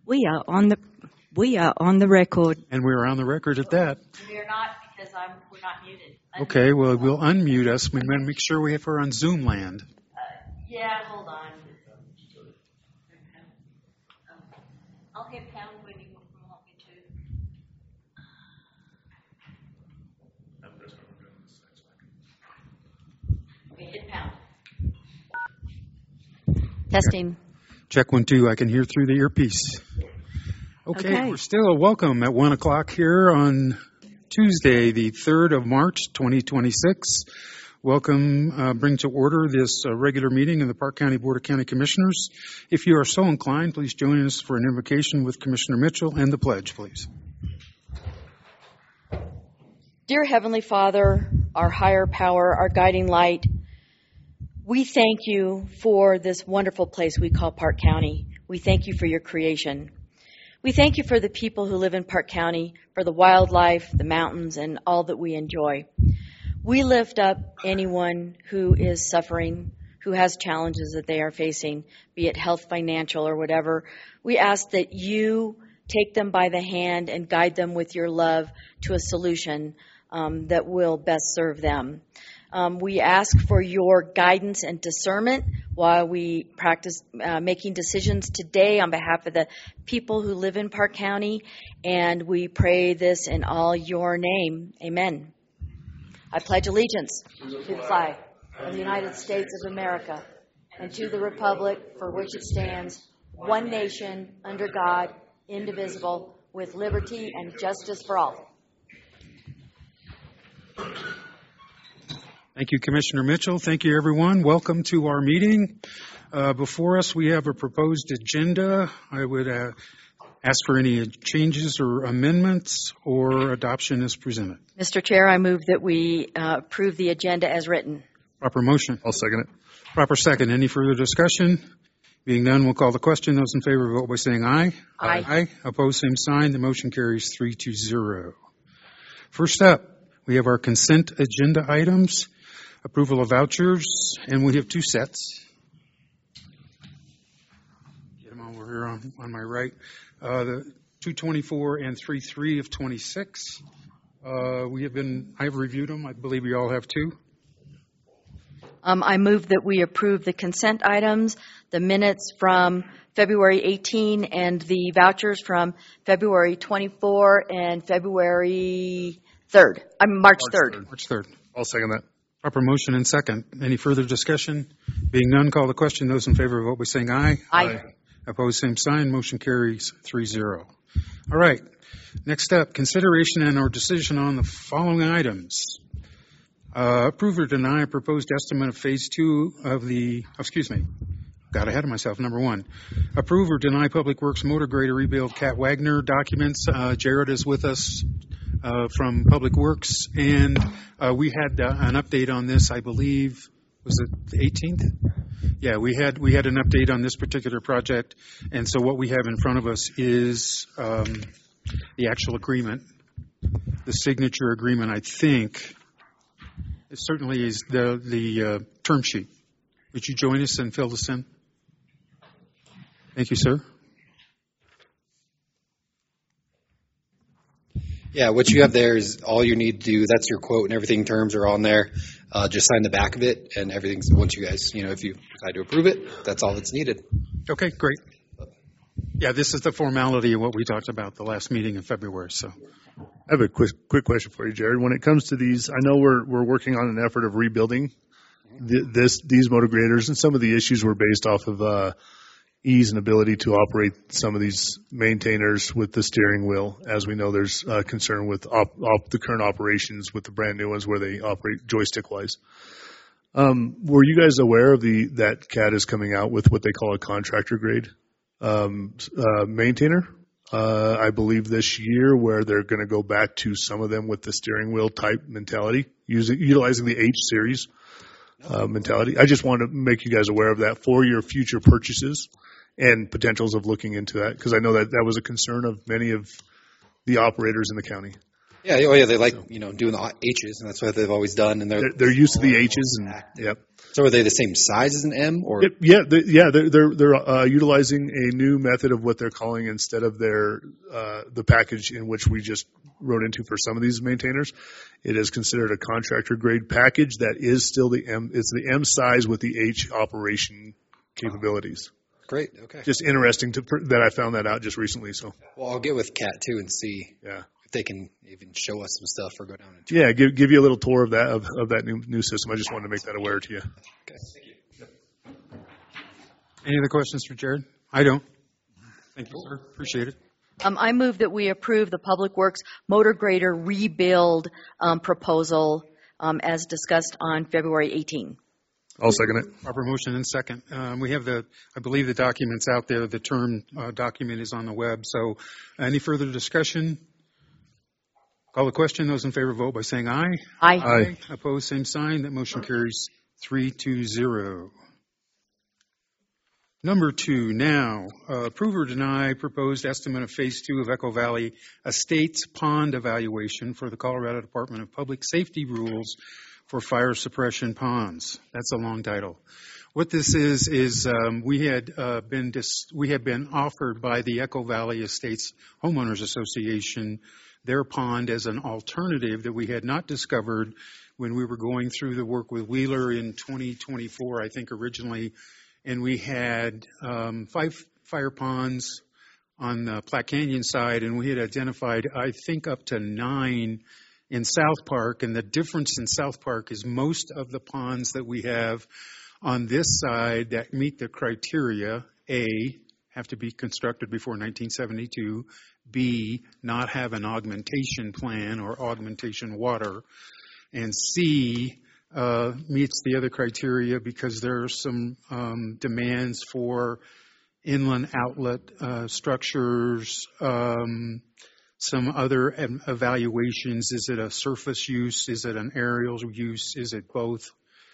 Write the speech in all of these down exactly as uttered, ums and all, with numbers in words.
We are on the we are on the record. And we're on the record at that. We are not because I'm we're not muted. Okay, well, we'll unmute us. We want to make sure we have her on Zoom land. Uh, yeah, hold on. I'll hit pound when you want me to. Okay, hit pound. Testing. Check one, two. I can hear through the earpiece. Okay, Okay. We're still welcome at one o'clock here on Tuesday, the third of March, twenty twenty-six. Welcome, uh, bring to order this uh, regular meeting of the Park County Board of County Commissioners. If you are so inclined, please join us for an invocation with Commissioner Mitchell and the pledge, please. Dear Heavenly Father, our higher power, our guiding light, we thank you for this wonderful place we call Park County. We thank you for your creation. We thank you for the people who live in Park County, for the wildlife, the mountains, and all that we enjoy. We lift up anyone who is suffering, who has challenges that they are facing, be it health, financial, or whatever. We ask that you take them by the hand and guide them with your love to a solution um, that will best serve them. Um, we ask for your guidance and discernment while we practice uh, making decisions today on behalf of the people who live in Park County, and we pray this in all your name. Amen. I pledge allegiance to the flag of the United States of America and to the republic for which it stands, one nation, under God, indivisible, with liberty and justice for all. Thank you, Commissioner Mitchell. Thank you, everyone. Welcome to our meeting. Uh, before us, we have a proposed agenda. I would uh, ask for any changes or amendments or adoption as presented. Mister Chair, I move that we uh, approve the agenda as written. Proper motion. I'll second it. Proper second. Any further discussion? Being none, we'll call the question. Those in favor vote by saying aye. Aye. Aye. Opposed, same sign. The motion carries three to zero. First up, we have our consent agenda items. Approval of vouchers, and we have two sets. Get them over here on, on my right. Uh, the two twenty-four and three three of twenty-six. Uh, we have been, I have reviewed them. I believe we all have too. Um, I move that we approve the consent items, the minutes from February eighteenth, and the vouchers from February twenty-fourth and February third. I'm March third. March third. I'll second that. Proper motion and second. Any further discussion? Being none, call the question. Those in favor vote by saying aye. Aye. Opposed, same sign. Motion carries three zero. All right. Next up, consideration and or decision on the following items. Uh, approve or deny a proposed estimate of phase two of the, oh, excuse me, got ahead of myself. Number one, approve or deny Public Works motor grader rebuild Cat Wagner documents. Uh, Jared is with us uh, from Public Works, and uh, we had uh, an update on this, I believe, was it the eighteenth? Yeah, we had we had an update on this particular project, and so what we have in front of us is um, the actual agreement, the signature agreement, I think. It certainly is the, the uh, term sheet. Would you join us and fill this in? Thank you, sir. Yeah, what you have there is all you need to do. That's your quote and everything. Terms are on there. Uh, just sign the back of it, and everything's, once you guys, you know, if you decide to approve it, that's all that's needed. Okay, great. Yeah, this is the formality of what we talked about the last meeting in February. So, I have a quick quick question for you, Jared. When it comes to these, I know we're we're working on an effort of rebuilding th- this these motor graders, and some of the issues were based off of uh, ease and ability to operate some of these maintainers with the steering wheel. As we know, there's uh, concern with op- op- the current operations with the brand new ones where they operate joystick-wise. Um, were you guys aware of the that C A T is coming out with what they call a contractor grade um, uh, maintainer? Uh, I believe this year, where they're going to go back to some of them with the steering wheel type mentality, using utilizing the H series uh, mentality. I just want to make you guys aware of that for your future purchases and potentials of looking into that, because I know that that was a concern of many of the operators in the county. Yeah, oh yeah, they like, you know, doing the H's, and that's what they've always done. And they're They're, they're used to the H's, and yep. So are they the same size as an M, or? Yep, yeah, they, yeah, they're they're, they're uh, utilizing a new method of what they're calling, instead of their uh, the package in which we just wrote into for some of these maintainers. It is considered a contractor grade package that is still the M. It's the M size with the H operation capabilities. Great. Okay. Just interesting to that I found that out just recently. So Well, I'll get with Cat too and see yeah, if they can even show us some stuff or go down and. yeah, give give you a little tour of that of, of that new new system. I just wanted to make that aware to you. Okay. Thank you. Any other questions for Jared? I don't. Thank you, sir. Appreciate it. Um, I move that we approve the Public Works motor grader rebuild um, proposal um, as discussed on February eighteenth. I'll second it. Proper motion and second. Um, we have the, I believe the document's out there. The term uh, document is on the web. So any further discussion? Call the question. Those in favor vote by saying aye. Aye. Aye. Opposed, same sign. That motion carries three to zero. Number two, now, uh, approve or deny proposed estimate of Phase two of Echo Valley Estates Pond Evaluation for the Colorado Department of Public Safety Rules for Fire Suppression Ponds. That's a long title. What this is, is um, we had uh, been dis- we had been offered by the Echo Valley Estates Homeowners Association their pond as an alternative that we had not discovered when we were going through the work with Wheeler in twenty twenty-four, I think originally. And we had um, five fire ponds on the Platte Canyon side, and we had identified, I think, up to nine in South Park. And the difference in South Park is most of the ponds that we have on this side that meet the criteria, A, have to be constructed before nineteen seventy-two, B, not have an augmentation plan or augmentation water, and C, Uh, meets the other criteria because there are some um, demands for inland outlet uh, structures, um, some other em- evaluations. Is it a surface use? Is it an aerial use? Is it both?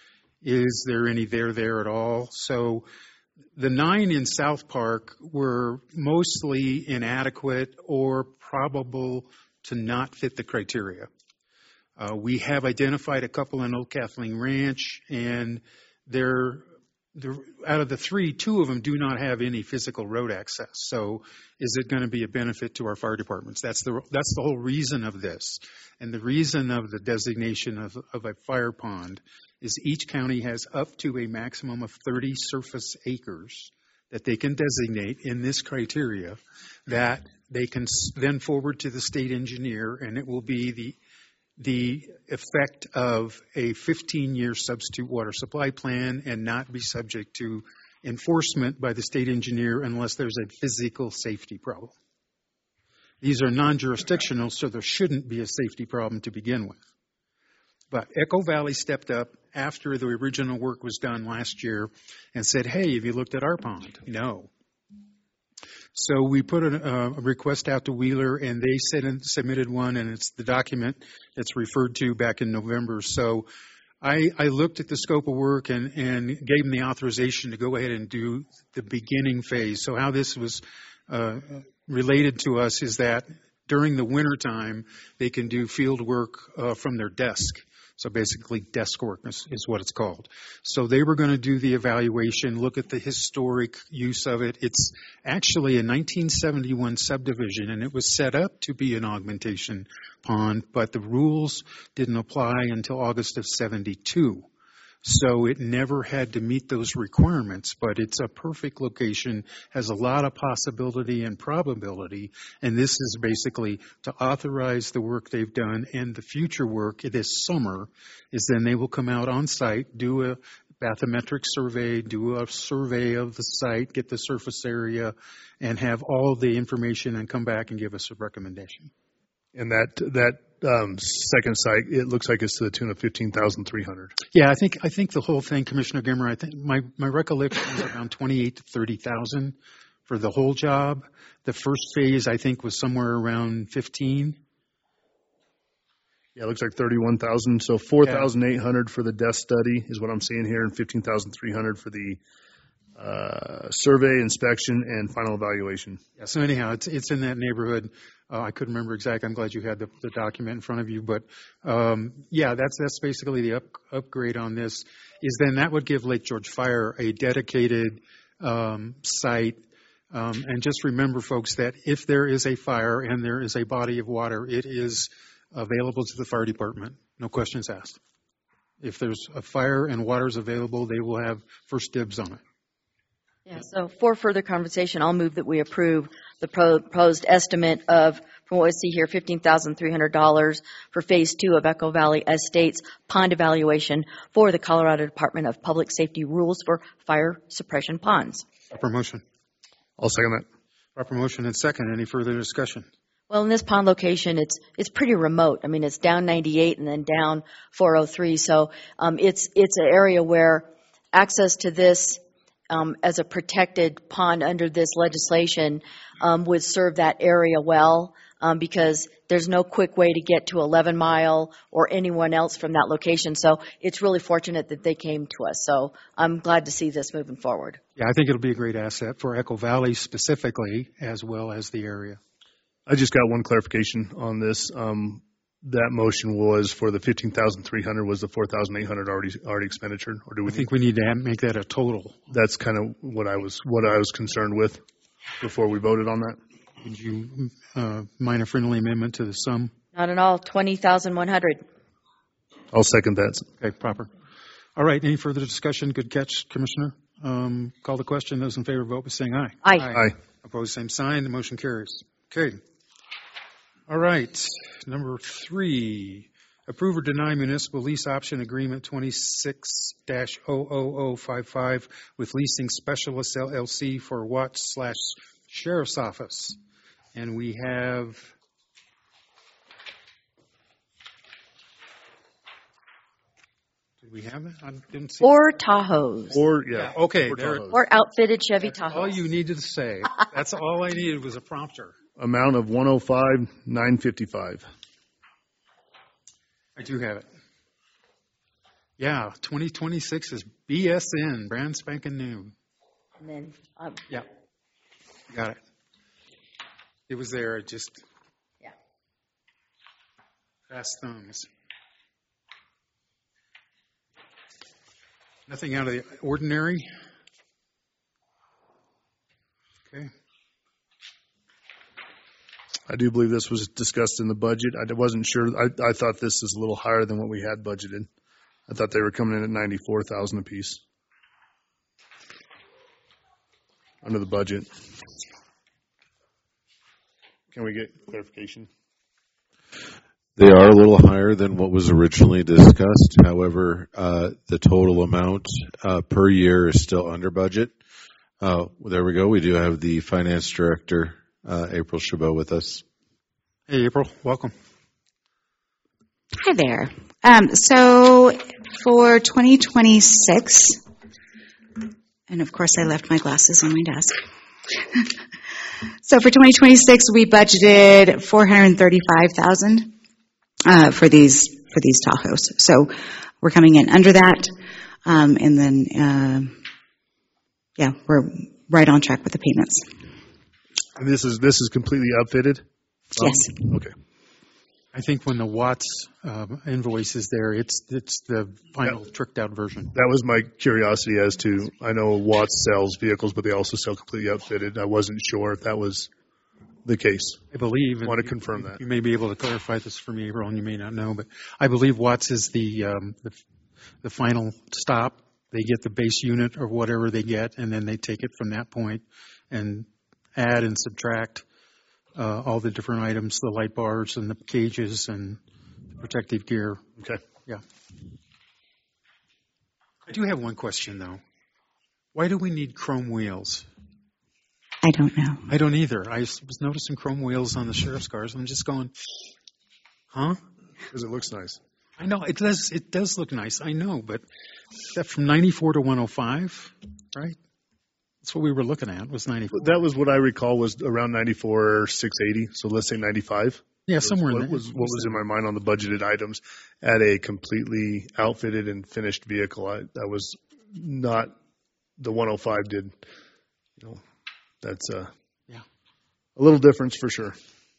Is there any there there at all? So the nine in South Park were mostly inadequate or probable to not fit the criteria. Uh, we have identified a couple in Old Kathleen Ranch, and they're, they're, out of the three, two of them do not have any physical road access. So is it going to be a benefit to our fire departments? That's the that's the whole reason of this. And the reason of the designation of, of a fire pond is each county has up to a maximum of thirty surface acres that they can designate in this criteria that they can then forward to the state engineer, and it will be the the effect of a fifteen-year substitute water supply plan and not be subject to enforcement by the state engineer unless there's a physical safety problem. These are non-jurisdictional, so there shouldn't be a safety problem to begin with. But Echo Valley stepped up after the original work was done last year and said, hey, have you looked at our pond? No. So we put a, a request out to Wheeler, and they sent, submitted one, and it's the document that's referred to back in November. So I, I looked at the scope of work and, and gave them the authorization to go ahead and do the beginning phase. So how this was uh, related to us is that during the wintertime, they can do field work uh, from their desk. So basically desk work is, is what it's called. So they were going to do the evaluation, look at the historic use of it. It's actually a nineteen seventy-one subdivision, and it was set up to be an augmentation pond, but the rules didn't apply until August of seventy-two. So it never had to meet those requirements, but it's a perfect location, has a lot of possibility and probability, and this is basically to authorize the work they've done, and the future work this summer is then they will come out on site, do a bathymetric survey, do a survey of the site, get the surface area, and have all the information and come back and give us a recommendation. And that that um, second site, it looks like it's to the tune of fifteen thousand three hundred. Yeah, I think I think the whole thing, Commissioner Gimmer, I think my, my recollection is around twenty-eight to thirty thousand for the whole job. The first phase, I think, was somewhere around fifteen. Yeah, it looks like thirty-one thousand. So four thousand eight hundred for the desk study is what I'm seeing here, and fifteen thousand three hundred for the uh, survey, inspection, and final evaluation. Yeah, so anyhow, it's, it's in that neighborhood. Uh, I couldn't remember exactly. I'm glad you had the, the document in front of you. But, um, yeah, that's that's basically the up, upgrade on this, is then that would give Lake George Fire a dedicated um, site. Um, and just remember, folks, that if there is a fire and there is a body of water, it is available to the fire department. No questions asked. If there's a fire and water is available, they will have first dibs on it. Yeah, so for further conversation, I'll move that we approve the proposed estimate of, from what we see here, fifteen thousand three hundred dollars for Phase two of Echo Valley Estates pond evaluation for the Colorado Department of Public Safety rules for fire suppression ponds. Proper motion. I'll second that. Proper motion and second. Any further discussion? Well, in this pond location, it's it's pretty remote. I mean, it's down ninety-eight and then down four oh three. So um, it's it's an area where access to this um, as a protected pond under this legislation um, would serve that area well um, because there's no quick way to get to eleven Mile or anyone else from that location. So it's really fortunate that they came to us. So I'm glad to see this moving forward. Yeah, I think it'll be a great asset for Echo Valley specifically, as well as the area. I just got one clarification on this. Um, that motion was for the fifteen thousand three hundred was the four thousand eight hundred already already expenditured, or do we? I think we need to have, make that a total. That's kind of what I was what I was concerned with before we voted on that. Would you uh, mind a friendly amendment to the sum? Not at all. twenty thousand one hundred. I'll second that. Okay, proper. All right. Any further discussion? Good catch, Commissioner. Um, call the question. Those in favor vote by saying aye. Aye. Aye. Opposed, same sign. The motion carries. Okay. All right. Number three, approve or deny municipal lease option agreement twenty-six dash zero zero zero five five with Leasing Specialists L L C for Watts slash Sheriff's Office. And we have Did we have it? I didn't see. Or Tahoes. Or yeah. Yeah, okay, Or there- Tahoe. Or outfitted Chevy That's Tahoes. all you needed to say. That's all I needed was a prompter. Amount of one hundred five nine fifty-five. I do have it. Yeah, twenty twenty-six is B S N, brand spanking new. And then um, Yeah, got it. It was there, it just. Yeah. Fast thumbs. Nothing out of the ordinary. Okay. I do believe this was discussed in the budget. I wasn't sure. I, I thought this is a little higher than what we had budgeted. I thought they were coming in at ninety-four thousand apiece under the budget. Can we get clarification? They are a little higher than what was originally discussed. However, uh, the total amount uh, per year is still under budget. Uh, there we go. We do have the finance director, uh, April Chabot, with us. Hey, April, welcome. Hi there. Um, so for twenty twenty-six, and of course I left my glasses on my desk. So for twenty twenty-six, we budgeted four hundred thirty-five thousand dollars uh, for these for these Tahoes. So we're coming in under that, um, and then uh, yeah, we're right on track with the payments. And this is this is completely outfitted? Um, Yes. Okay. I think when the Watts uh, invoice is there, it's it's the final tricked out version. That was my curiosity as to, I know Watts sells vehicles, but they also sell completely outfitted. I wasn't sure if that was the case. I believe. and Want to you- confirm that. You may be able to clarify this for me, April, and you may not know, but I believe Watts is the um, the, the final stop. They get the base unit or whatever they get, and then they take it from that point and add and subtract uh, all the different items, the light bars and the cages and the protective gear. Okay. Yeah. I do have one question, though. Why do we need chrome wheels? I don't know. I don't either. I was noticing chrome wheels on the sheriff's cars. I'm just going, huh? Because it looks nice. I know it does. It does look nice. I know, but that from ninety-four to one oh five, right? That's what we were looking at. Was ninety-four? That was what I recall was around ninety-four six eighty. So let's say ninety-five. Yeah, somewhere in What there. was what was in my mind on the budgeted items at a completely outfitted and finished vehicle? I, that was not the one oh five did. You know, that's uh, Yeah. a little difference for sure.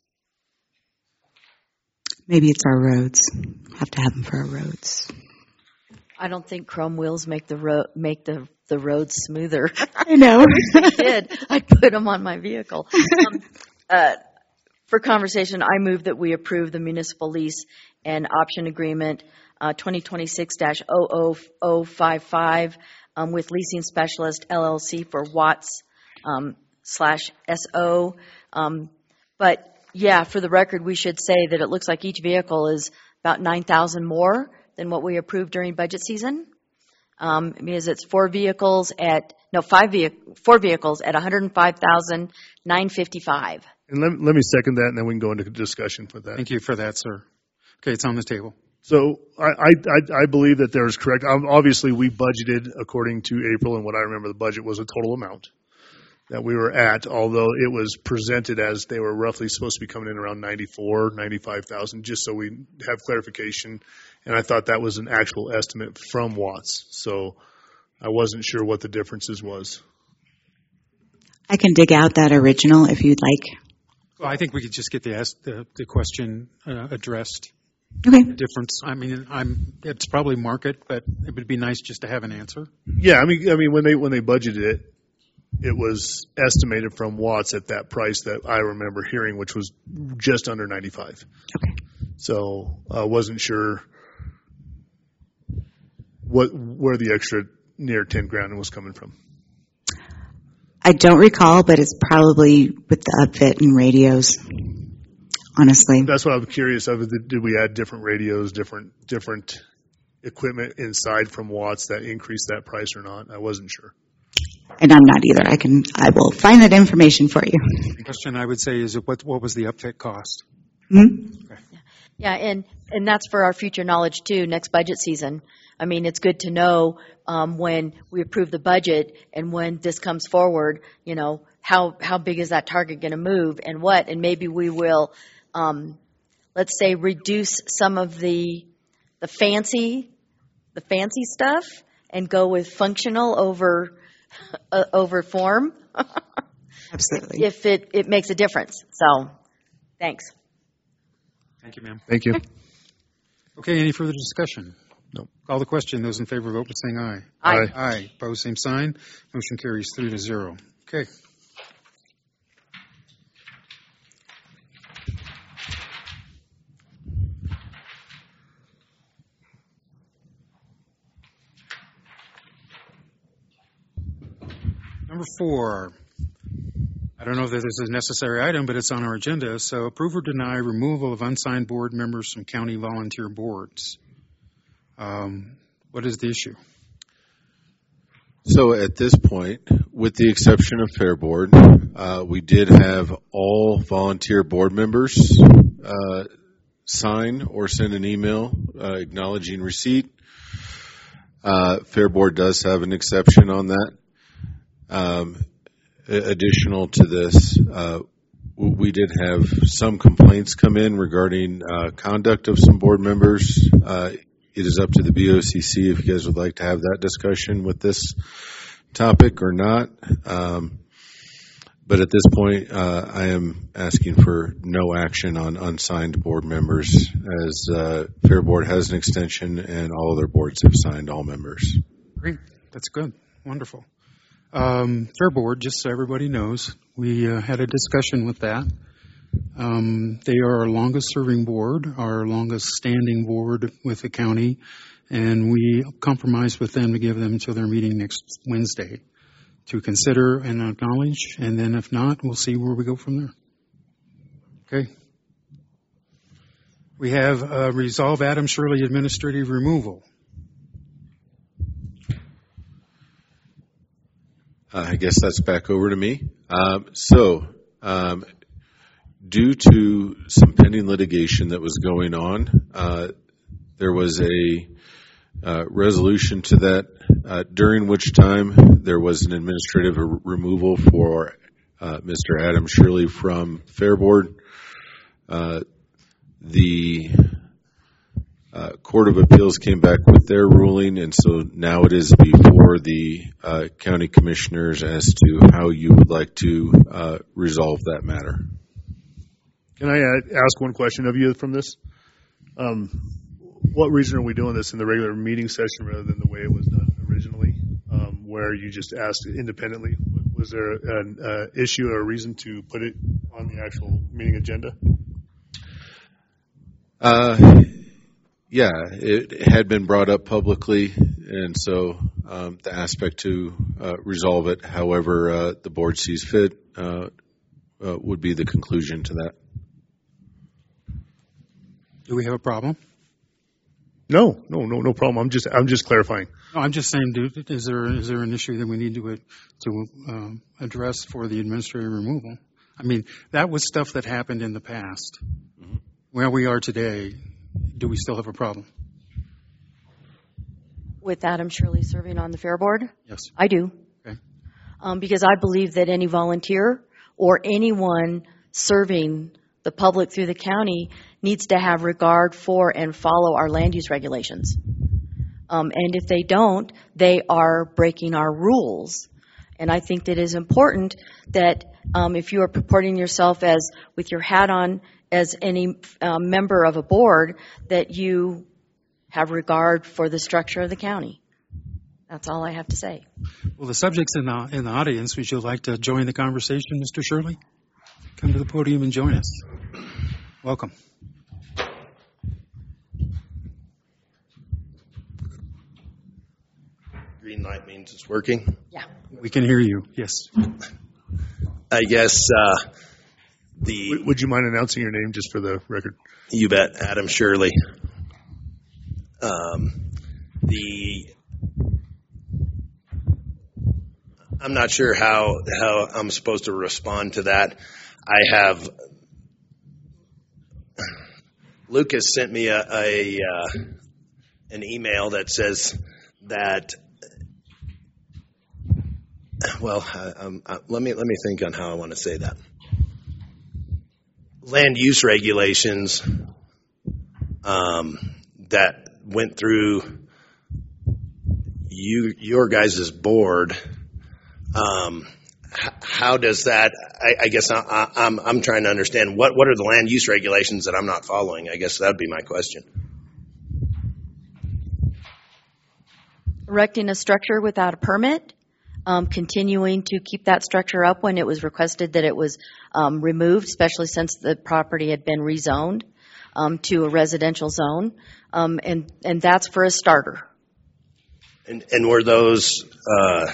Maybe it's our roads. Have to have them for our roads. I don't think chrome wheels make the road make the the roads smoother. I know. I did. I'd put them on my vehicle. Um, uh, for conversation, I move that we approve the municipal lease and option agreement uh, twenty twenty-six dash zero zero zero five five um, with Leasing Specialist L L C for Watts um, slash S O. Um, but yeah, for the record, we should say that it looks like each vehicle is about nine thousand more than what we approved during budget season. Um, because it's four vehicles at, no, five vehicle, four vehicles at one hundred five thousand nine hundred fifty-five. And let, let me second that, and then we can go into discussion with that. Thank you for that, sir. Okay, it's on the table. So I, I, I believe that there's correct. Um, obviously, we budgeted according to April, and what I remember the budget was a total amount that we were at, although it was presented as they were roughly supposed to be coming in around ninety-four, ninety-five thousand, just so we have clarification. And I thought that was an actual estimate from Watts. So I wasn't sure what the differences was. I can dig out that original if you'd like. Well, I think we could just get the ask, the, the question uh, addressed. Okay. Difference. I mean, I'm. It's probably market, but it would be nice just to have an answer. Yeah, I mean, I mean, when they when they budgeted it, it was estimated from Watts at that price that I remember hearing, which was just under ninety-five. Okay. So I uh, wasn't sure what where the extra near ten grand was coming from. I don't recall, but it's probably with the upfit and radios. Honestly, That's what I'm curious of. Did we add different radios, different different equipment inside from Watts that increased that price or not? I wasn't sure. and I'm not either. I can, I will find that information for you. The question I would say is what what was the upfit cost? Hmm? Yeah, and, and that's for our future knowledge too, next budget season. I mean, it's good to know um, when we approve the budget and when this comes forward, you know, how, how big is that target going to move and what, and maybe we will, um, let's say, reduce some of the the fancy, the fancy stuff and go with functional over uh, over form. Absolutely. If it, it makes a difference. So, thanks. Thank you, ma'am. Thank you. Okay, any further discussion? No. Call the question. Those in favor vote by saying aye. Aye. Aye. Opposed, same sign. Motion carries three to zero. Okay. Number four. I don't know that this is a necessary item, but it's on our agenda. So approve or deny removal of unsigned board members from county volunteer boards. Um, what is the issue? So at this point, with the exception of Fair Board, uh, we did have all volunteer board members uh, sign or send an email uh, acknowledging receipt. Uh, Fair Board does have an exception on that. Um, additional to this, uh, we did have some complaints come in regarding uh, conduct of some board members. Uh, it is up to the B O C C if you guys would like to have that discussion with this topic or not. Um, but at this point, uh, I am asking for no action on unsigned board members, as uh, Fair Board has an extension and all other boards have signed all members. Great. That's good. Wonderful. Um, Fair Board, just so everybody knows, we uh, had a discussion with that. Um, they are our longest serving board, our longest standing board with the county, and we compromised with them to give them until their meeting next Wednesday to consider and acknowledge, and then if not, we'll see where we go from there. Okay. We have uh, resolve Adam Shirley administrative removal. Uh, I guess that's back over to me. Um, so, um, due to some pending litigation that was going on, uh, there was a uh, resolution to that, uh, during which time there was an administrative re- removal for uh, Mister Adam Shirley from Fair Board. Uh, the Uh, Court of Appeals came back with their ruling, and so now it is before the uh, county commissioners as to how you would like to uh, resolve that matter. Can I uh, ask one question of you from this? Um, what reason are we doing this in the regular meeting session rather than the way it was done originally, um, where you just asked independently? Was there an uh, issue or a reason to put it on the actual meeting agenda? Uh, yeah, it had been brought up publicly, and so um, the aspect to uh, resolve it, however uh, the board sees fit, uh, uh, would be the conclusion to that. Do we have a problem? No, no, no, no problem. I'm just, I'm just clarifying. No, I'm just saying, do, is there is there an issue that we need to to um, address for the administrative removal? I mean, that was stuff that happened in the past. Mm-hmm. Where we are today, do we still have a problem? With Adam Shirley serving on the Fair Board? Yes. I do. Okay. Um, because I believe that any volunteer or anyone serving the public through the county needs to have regard for and follow our land use regulations. Um, and if they don't, they are breaking our rules. And I think that it is important that um, if you are purporting yourself as with your hat on as any um, member of a board, that you have regard for the structure of the county. That's all I have to say. Well, the subject's in the, in the audience. Would you like to join the conversation, Mister Shirley? Come to the podium and join us. Welcome. Green light means it's working. Yeah. We can hear you. Yes. I guess uh, the... Would, would you mind announcing your name just for the record? You bet, Adam Shirley. Um, the... I'm not sure how, how I'm supposed to respond to that. I have... Lucas sent me a, a uh, an email that says that... Well, uh, um, uh, let me let me think on how I want to say that. Land use regulations um, that went through you your guys' board. Um, h- how does that? I, I guess I, I, I'm I'm trying to understand what what are the land use regulations that I'm not following. I guess that'd be my question. Erecting a structure without a permit. Um, continuing to keep that structure up when it was requested that it was um, removed, especially since the property had been rezoned um, to a residential zone, um, and and that's for a starter. And and were those uh,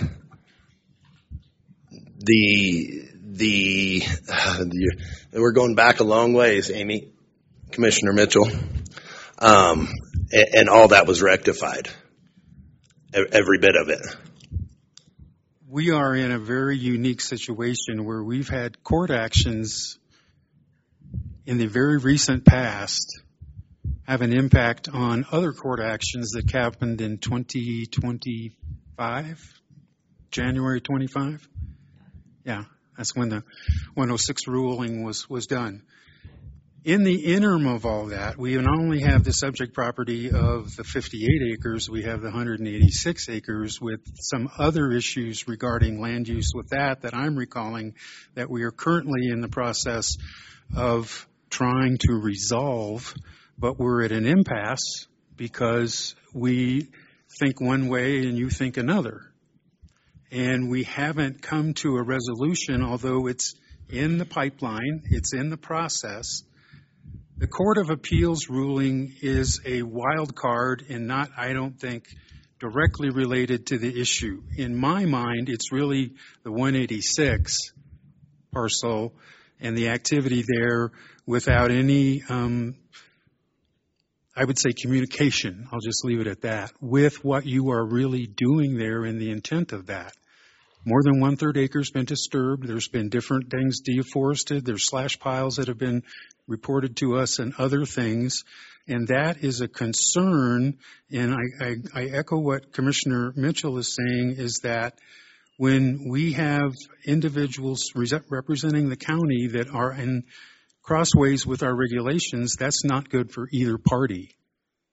the, the uh, the we're going back a long ways, Amy, Commissioner Mitchell, um, and, and all that was rectified, every bit of it. We are in a very unique situation where we've had court actions in the very recent past have an impact on other court actions that happened in twenty twenty-five, January twenty-five. Yeah, that's when the one oh six ruling was, was done. In the interim of all that, we not only have the subject property of the fifty-eight acres, we have the one hundred eighty-six acres with some other issues regarding land use with that that I'm recalling that we are currently in the process of trying to resolve, but we're at an impasse because we think one way and you think another. And we haven't come to a resolution, although it's in the pipeline, it's in the process. The Court of Appeals ruling is a wild card and not, I don't think, directly related to the issue. In my mind, it's really the one eighty-six parcel and the activity there without any, um, I would say, communication. I'll just leave it at that, with what you are really doing there and the intent of that. More than one-third acres been disturbed. There's been different things deforested. There's slash piles that have been reported to us and other things. And that is a concern. And I, I, I echo what Commissioner Mitchell is saying, is that when we have individuals representing the county that are in crossways with our regulations, that's not good for either party.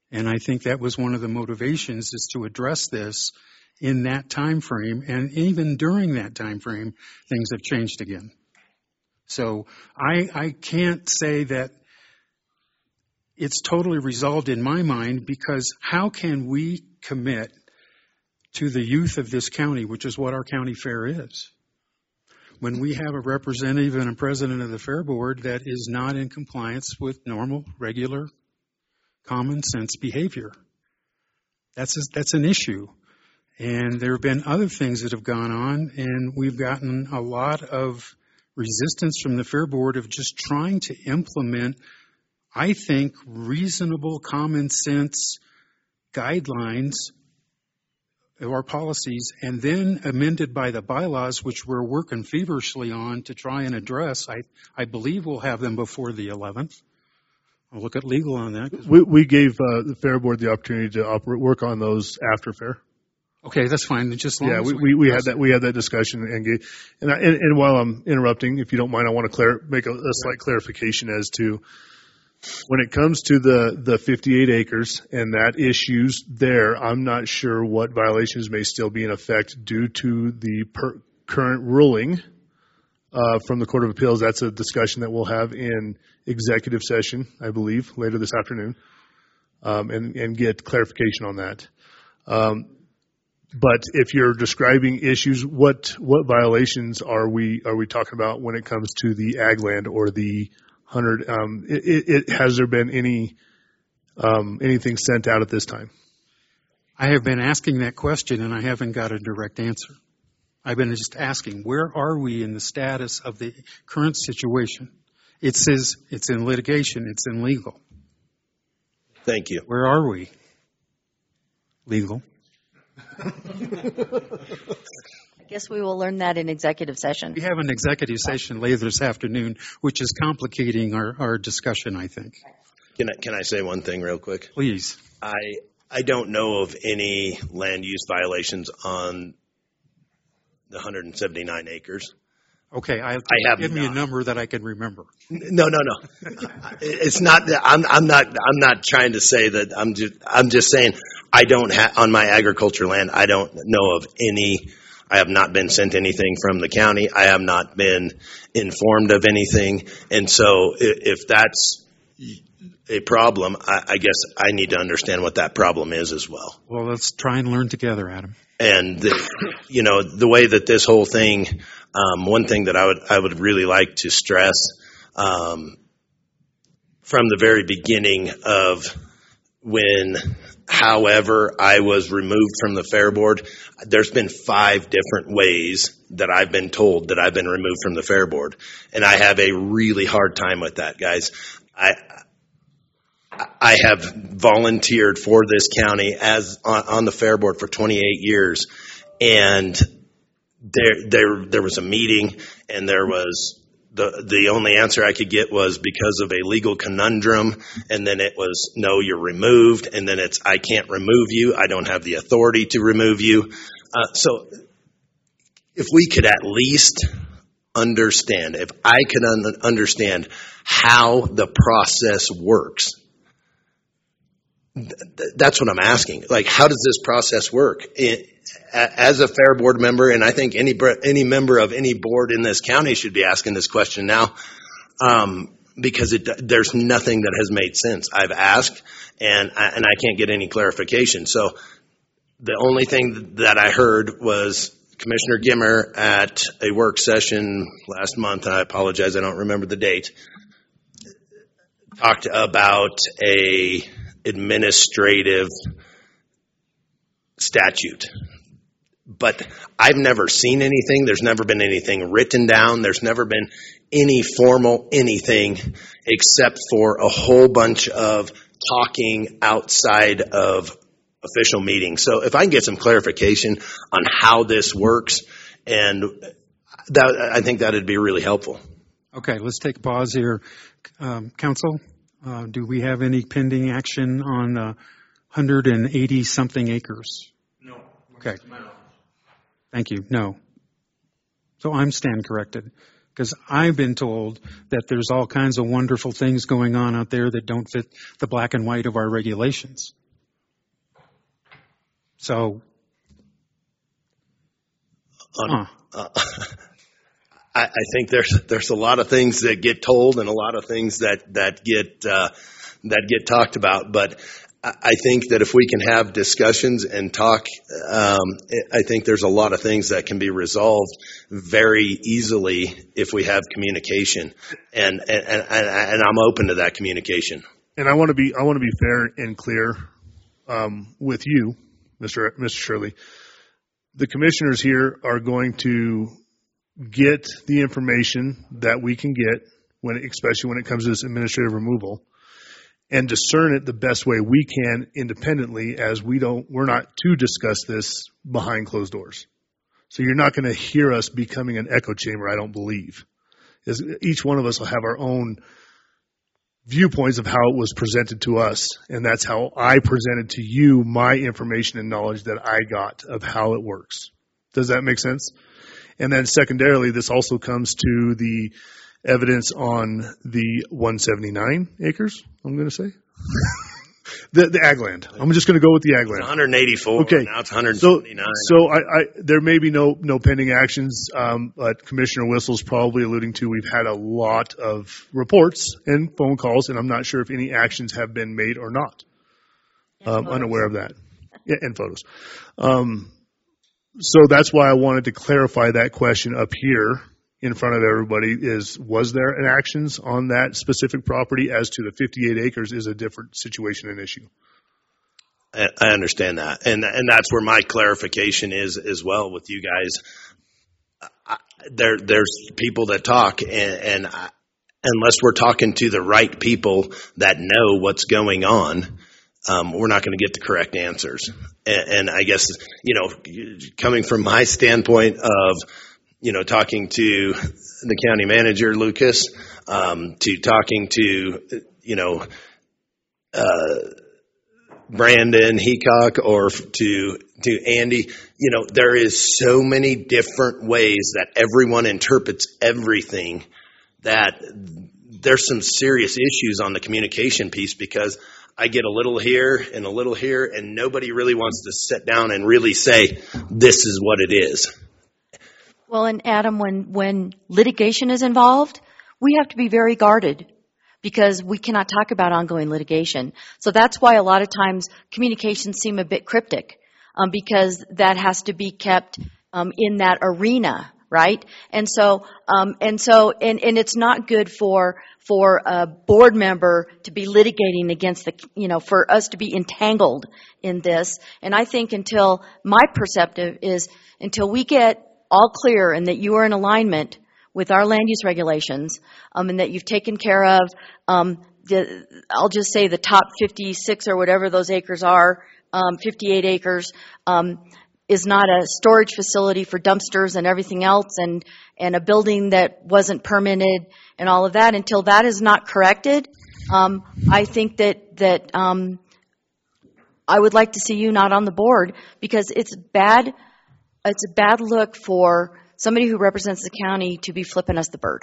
And I think that was one of the motivations, is to address this in that time frame. And even during that time frame, things have changed again. So I, I can't say that it's totally resolved in my mind, because how can we commit to the youth of this county, which is what our county fair is, when we have a representative and a president of the fair board that is not in compliance with normal, regular, common sense behavior? That's a, that's an issue. And there have been other things that have gone on, and we've gotten a lot of resistance from the fair board of just trying to implement, I think, reasonable, common sense guidelines of our policies, and then amended by the bylaws, which we're working feverishly on to try and address. I, I believe we'll have them before the eleventh. I'll look at legal on that. We, we gave uh, the fair board the opportunity to operate, work on those after fair. Okay, that's fine. Just long yeah, as we, we, we, we had that we had that discussion, and gave, and, I, and and while I'm interrupting, if you don't mind, I want to clar- make a, a slight clarification as to when it comes to the the fifty-eight acres and that issues there. I'm not sure what violations may still be in effect due to the per- current ruling uh, from the Court of Appeals. That's a discussion that we'll have in executive session, I believe, later this afternoon, um, and and get clarification on that. Um, But if you're describing issues, what what violations are we are we talking about when it comes to the ag land or the hundred? Um, it, it, has there been any um, anything sent out at this time? I have been asking that question, and I haven't got a direct answer. I've been just asking, where are we in the status of the current situation? It says it's in litigation, it's in legal. Thank you. Where are we? Legal. I guess we will learn that in executive session. We have an executive session later this afternoon, which is complicating our, our discussion, I think. Can I, can I say one thing real quick? Please. I I don't know of any land use violations on the one hundred seventy-nine acres. Okay, I, I have give me not. a number that I can remember. No, no, no. It's not that I'm I'm not I'm not trying to say that. I'm just I'm just saying I don't have on my agriculture land. I don't know of any. I have not been sent anything from the county. I have not been informed of anything. And so if, if that's a problem, I, I guess I need to understand what that problem is as well. Well, let's try and learn together, Adam. And the, you know, the way that this whole thing, um, one thing that I would I would really like to stress um, from the very beginning of when, however, I was removed from the fair board, there's been five different ways that I've been told that I've been removed from the fair board. And I have a really hard time with that, guys. I I have volunteered for this county as on, on the fair board for twenty-eight years. And there there there was a meeting, and there was The the only answer I could get was because of a legal conundrum, and then it was, no, you're removed, and then it's, I can't remove you. I don't have the authority to remove you. Uh, so if we could at least understand, if I could un- understand how the process works, th- that's what I'm asking. Like, how does this process work? It, As a fair board member, and I think any any member of any board in this county should be asking this question now, um, because it, there's nothing that has made sense. I've asked, and I, and I can't get any clarification. So the only thing that I heard was Commissioner Gimmer at a work session last month, and I apologize, I don't remember the date, talked about a administrative statute. But I've never seen anything. There's never been anything written down. There's never been any formal anything except for a whole bunch of talking outside of official meetings. So if I can get some clarification on how this works, and that, I think that would be really helpful. Okay, let's take a pause here. Um, Council, uh, do we have any pending action on the one hundred eighty something acres? No. Okay. Thank you. No. So I'm stand corrected. Because I've been told that there's all kinds of wonderful things going on out there that don't fit the black and white of our regulations. So, huh. uh, I, I think there's there's a lot of things that get told and a lot of things that that get uh, that get talked about, but I think that if we can have discussions and talk, um, I think there's a lot of things that can be resolved very easily if we have communication, and and and, and I'm open to that communication. And I want to be I want to be fair and clear um, with you, Mister Mister Shirley. The commissioners here are going to get the information that we can get when, especially when it comes to this administrative removal, and discern it the best way we can independently, as we don't, we're not to discuss this behind closed doors. So you're not going to hear us becoming an echo chamber, I don't believe. Is each one of us will have our own viewpoints of how it was presented to us, and that's how I presented to you my information and knowledge that I got of how it works. Does that make sense? And then secondarily, this also comes to the evidence on the one seventy-nine acres, I'm going to say. the, the ag land. I'm just going to go with the ag land. It's one eighty-four. Okay. Now it's one So, seventy-nine. so I, I, there may be no, no pending actions, um, but Commissioner Whistle's probably alluding to we've had a lot of reports and phone calls, and I'm not sure if any actions have been made or not. Um, unaware of that. Yeah, and photos. Um, so that's why I wanted to clarify that question up here in front of everybody is, was there an actions on that specific property? As to the fifty-eight acres is a different situation and issue. I I understand that. And and that's where my clarification is as well with you guys. I, there There's people that talk, and, and I, unless we're talking to the right people that know what's going on, um, we're not going to get the correct answers. And, and I guess, you know, coming from my standpoint of, you know, talking to the county manager, Lucas, um, to talking to, you know, uh, Brandon Heacock, or to, to Andy, you know, there is so many different ways that everyone interprets everything, that there's some serious issues on the communication piece, because I get a little here and a little here, and nobody really wants to sit down and really say, this is what it is. Well, and Adam, when, when litigation is involved, we have to be very guarded, because we cannot talk about ongoing litigation. So that's why a lot of times communications seem a bit cryptic, um, because that has to be kept um, in that arena, right? And so, um, and so, and, and it's not good for for a board member to be litigating against the, you know, for us to be entangled in this. And I think until my perceptive is until we get all clear and that you are in alignment with our land use regulations, um, and that you've taken care of, um, the, I'll just say the top fifty-six or whatever those acres are, um, fifty-eight acres, um, is not a storage facility for dumpsters and everything else, and, and a building that wasn't permitted and all of that. Until that is not corrected, um, I think that, that, um, I would like to see you not on the board, because it's bad. It's a bad look for somebody who represents the county to be flipping us the bird.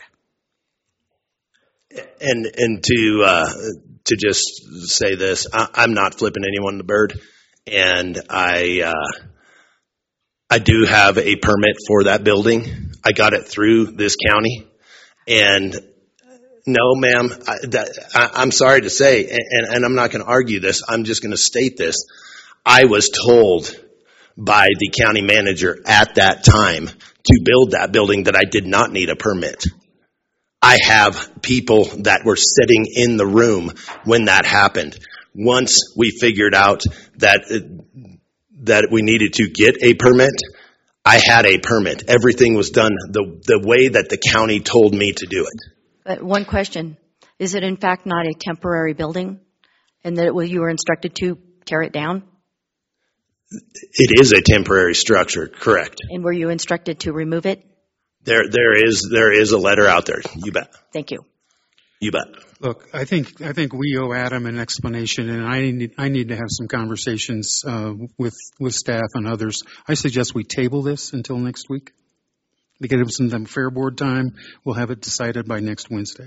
And and to uh, to just say this, I, I'm not flipping anyone the bird, and I uh, I do have a permit for that building. I got it through this county, and no, ma'am, I, that, I, I'm sorry to say, and, and I'm not going to argue this. I'm just going to state this. I was told by the county manager at that time to build that building that I did not need a permit. I have people that were sitting in the room when that happened. Once we figured out that that we needed to get a permit, I had a permit. Everything was done the the way that the county told me to do it. But one question, is it in fact not a temporary building, and that it, you were instructed to tear it down? It is a temporary structure, correct. And were you instructed to remove it? There, there is, there is a letter out there. You bet. Thank you. You bet. Look, I think I think we owe Adam an explanation, and I need I need to have some conversations uh, with with staff and others. I suggest we table this until next week. to give them some fair board time. We'll have it decided by next Wednesday.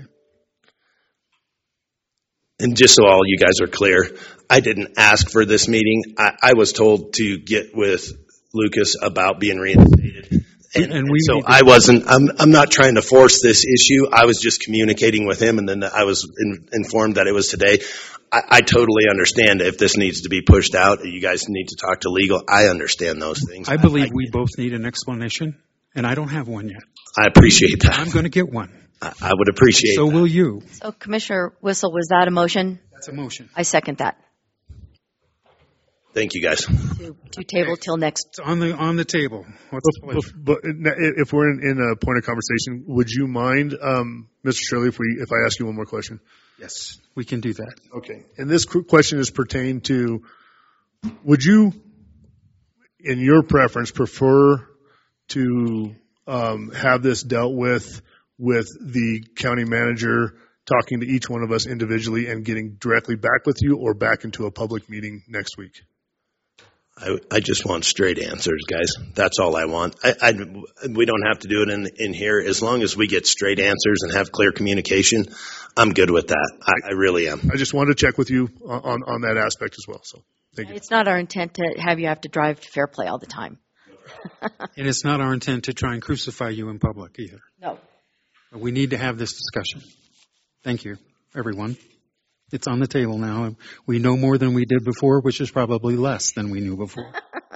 And just so all you guys are clear, I didn't ask for this meeting. I, I was told to get with Lucas about being reinstated. And, And we so need to- I wasn't, I'm, I'm not trying to force this issue. I was just communicating with him, and then I was in, informed that it was today. I, I totally understand if this needs to be pushed out. You guys need to talk to legal. I understand those things. I believe we both need an explanation, and I don't have one yet. I appreciate that. I'm going to get one. I, I would appreciate So that. will you. So Commissioner Whistle, was that a motion? That's a motion. I second that. Thank you, guys. To, to table till next. It's on the, on the table. What's the pleasure? But if we're in, in a point of conversation, would you mind, um, Mister Shirley, if we, if I ask you one more question? Yes, we can do that. Okay. And this qu- question is pertained to, would you, in your preference, prefer to um, have this dealt with with the county manager talking to each one of us individually and getting directly back with you, or back into a public meeting next week? I, I just want straight answers, guys. That's all I want. I, I, we don't have to do it in, in here. As long as we get straight answers and have clear communication, I'm good with that. I, I really am. I just wanted to check with you on, on that aspect as well. So thank you. It's not our intent to have you have to drive to Fair Play all the time. And it's not our intent to try and crucify you in public either. No. But we need to have this discussion. Thank you, everyone. It's on the table now. We know more than we did before, which is probably less than we knew before.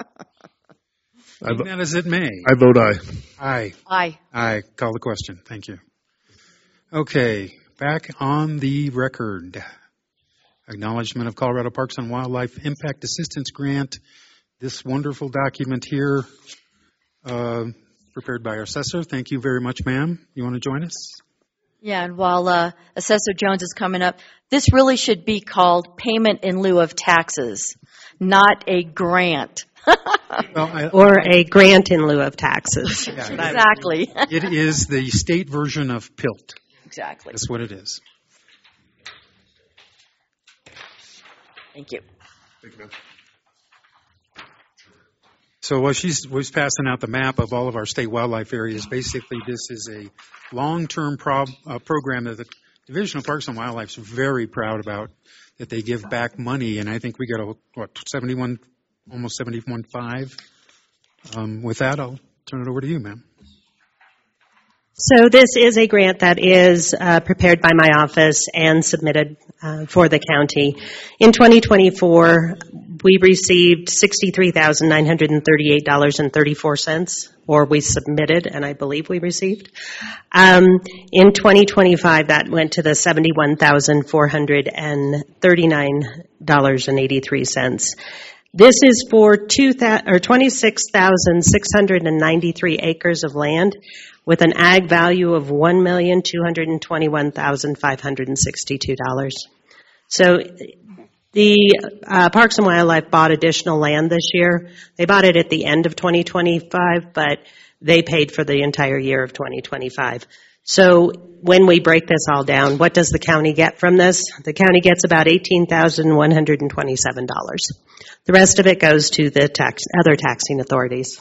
I, vo- That as it may. I vote aye. Aye. Aye. Aye. Call the question. Thank you. Okay. Back on the record. Acknowledgement of Colorado Parks and Wildlife Impact Assistance Grant. This wonderful document here, uh, prepared by our assessor. Thank you very much, ma'am. You want to join us? Yeah, and while uh, Assessor Jones is coming up, this really should be called payment in lieu of taxes, not a grant. Well, I, Or a grant in lieu of taxes. yeah, Exactly. it is the state version of P I L T. Exactly. That's what it is. Thank you. So while she's was passing out the map of all of our state wildlife areas, basically this is a long-term prob, uh, program that the Division of Parks and Wildlife is very proud about, that they give back money, and I think we got a, what, seventy-one, almost seventy-one point five. Um, with that, I'll turn it over to you, ma'am. So this is a grant that is uh, prepared by my office and submitted uh, for the county. In twenty twenty-four, we received sixty-three thousand nine hundred thirty-eight dollars and thirty-four cents, or we submitted, and I believe we received. Um, in twenty twenty-five, that went to the seventy-one thousand four hundred thirty-nine dollars and eighty-three cents. This is for two th- or twenty-six thousand six hundred ninety-three acres of land with an ag value of one million two hundred twenty-one thousand five hundred sixty-two dollars. So the uh, Parks and Wildlife bought additional land this year. They bought it at the end of twenty twenty-five, but they paid for the entire year of twenty twenty-five. So when we break this all down, what does the county get from this? The county gets about eighteen thousand one hundred twenty-seven dollars. The rest of it goes to the tax, other taxing authorities.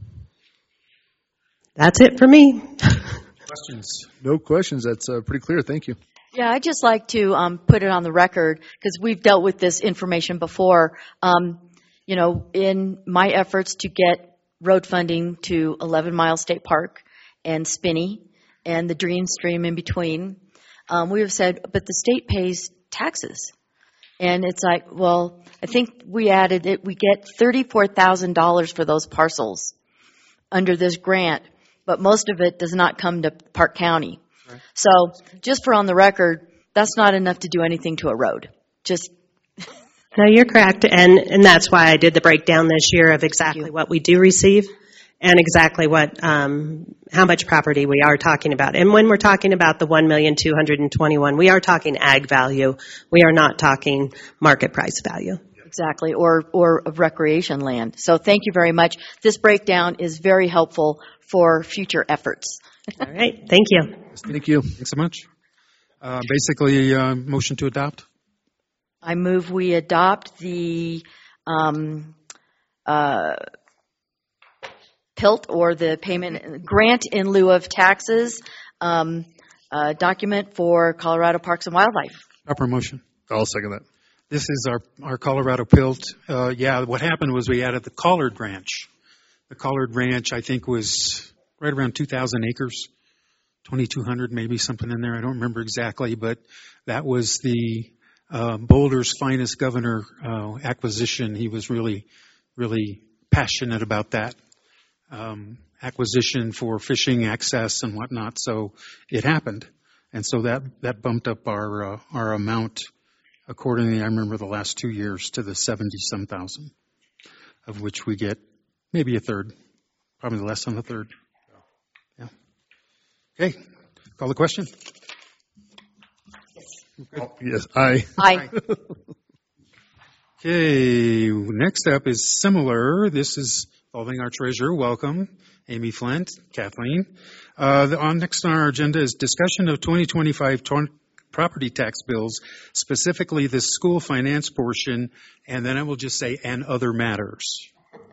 That's it for me. Questions? No questions. That's uh, pretty clear. Thank you. Yeah, I'd just like to um, put it on the record, because we've dealt with this information before. Um, you know, in my efforts to get road funding to eleven Mile State Park and Spinney and the Dream Stream in between, um, we have said, but the state pays taxes. And it's like, well, I think we added it. We get thirty-four thousand dollars for those parcels under this grant, but most of it does not come to Park County. Right. So just for on the record, that's not enough to do anything to a road. Just No, you're correct. And, and that's why I did the breakdown this year of exactly what we do receive and exactly what, um, how much property we are talking about. And when we're talking about the one million two hundred twenty-one, we are talking ag value. We are not talking market price value. Exactly, or or of recreation land. So thank you very much. This breakdown is very helpful for future efforts. All right. Thank you. Thank you. Thanks so much. Uh, basically, uh, motion to adopt. I move we adopt the um, uh, P I L T, or the payment grant in lieu of taxes um, uh, document for Colorado Parks and Wildlife. Proper motion. I'll second that. This is our, our Colorado P I L T. Uh, yeah, what happened was we added the Collard Ranch. The Collard Ranch, I think, was right around two thousand acres, twenty-two hundred maybe, something in there. I don't remember exactly, but that was the uh, Boulder's finest governor uh, acquisition. He was really, really passionate about that um, acquisition for fishing access and whatnot. So it happened. And so that, that bumped up our uh, our amount accordingly. I remember the last two years to the seventy-some thousand, of which we get maybe a third, probably less than a third. Yeah. Okay. Call the question. Oh, yes, aye. Aye. Okay. Next up is similar. This is involving our treasurer. Welcome, Amy Flint, Kathleen. Uh, the, on next on our agenda is discussion of twenty twenty-five ton- property tax bills, specifically the school finance portion, and then I will just say, and other matters.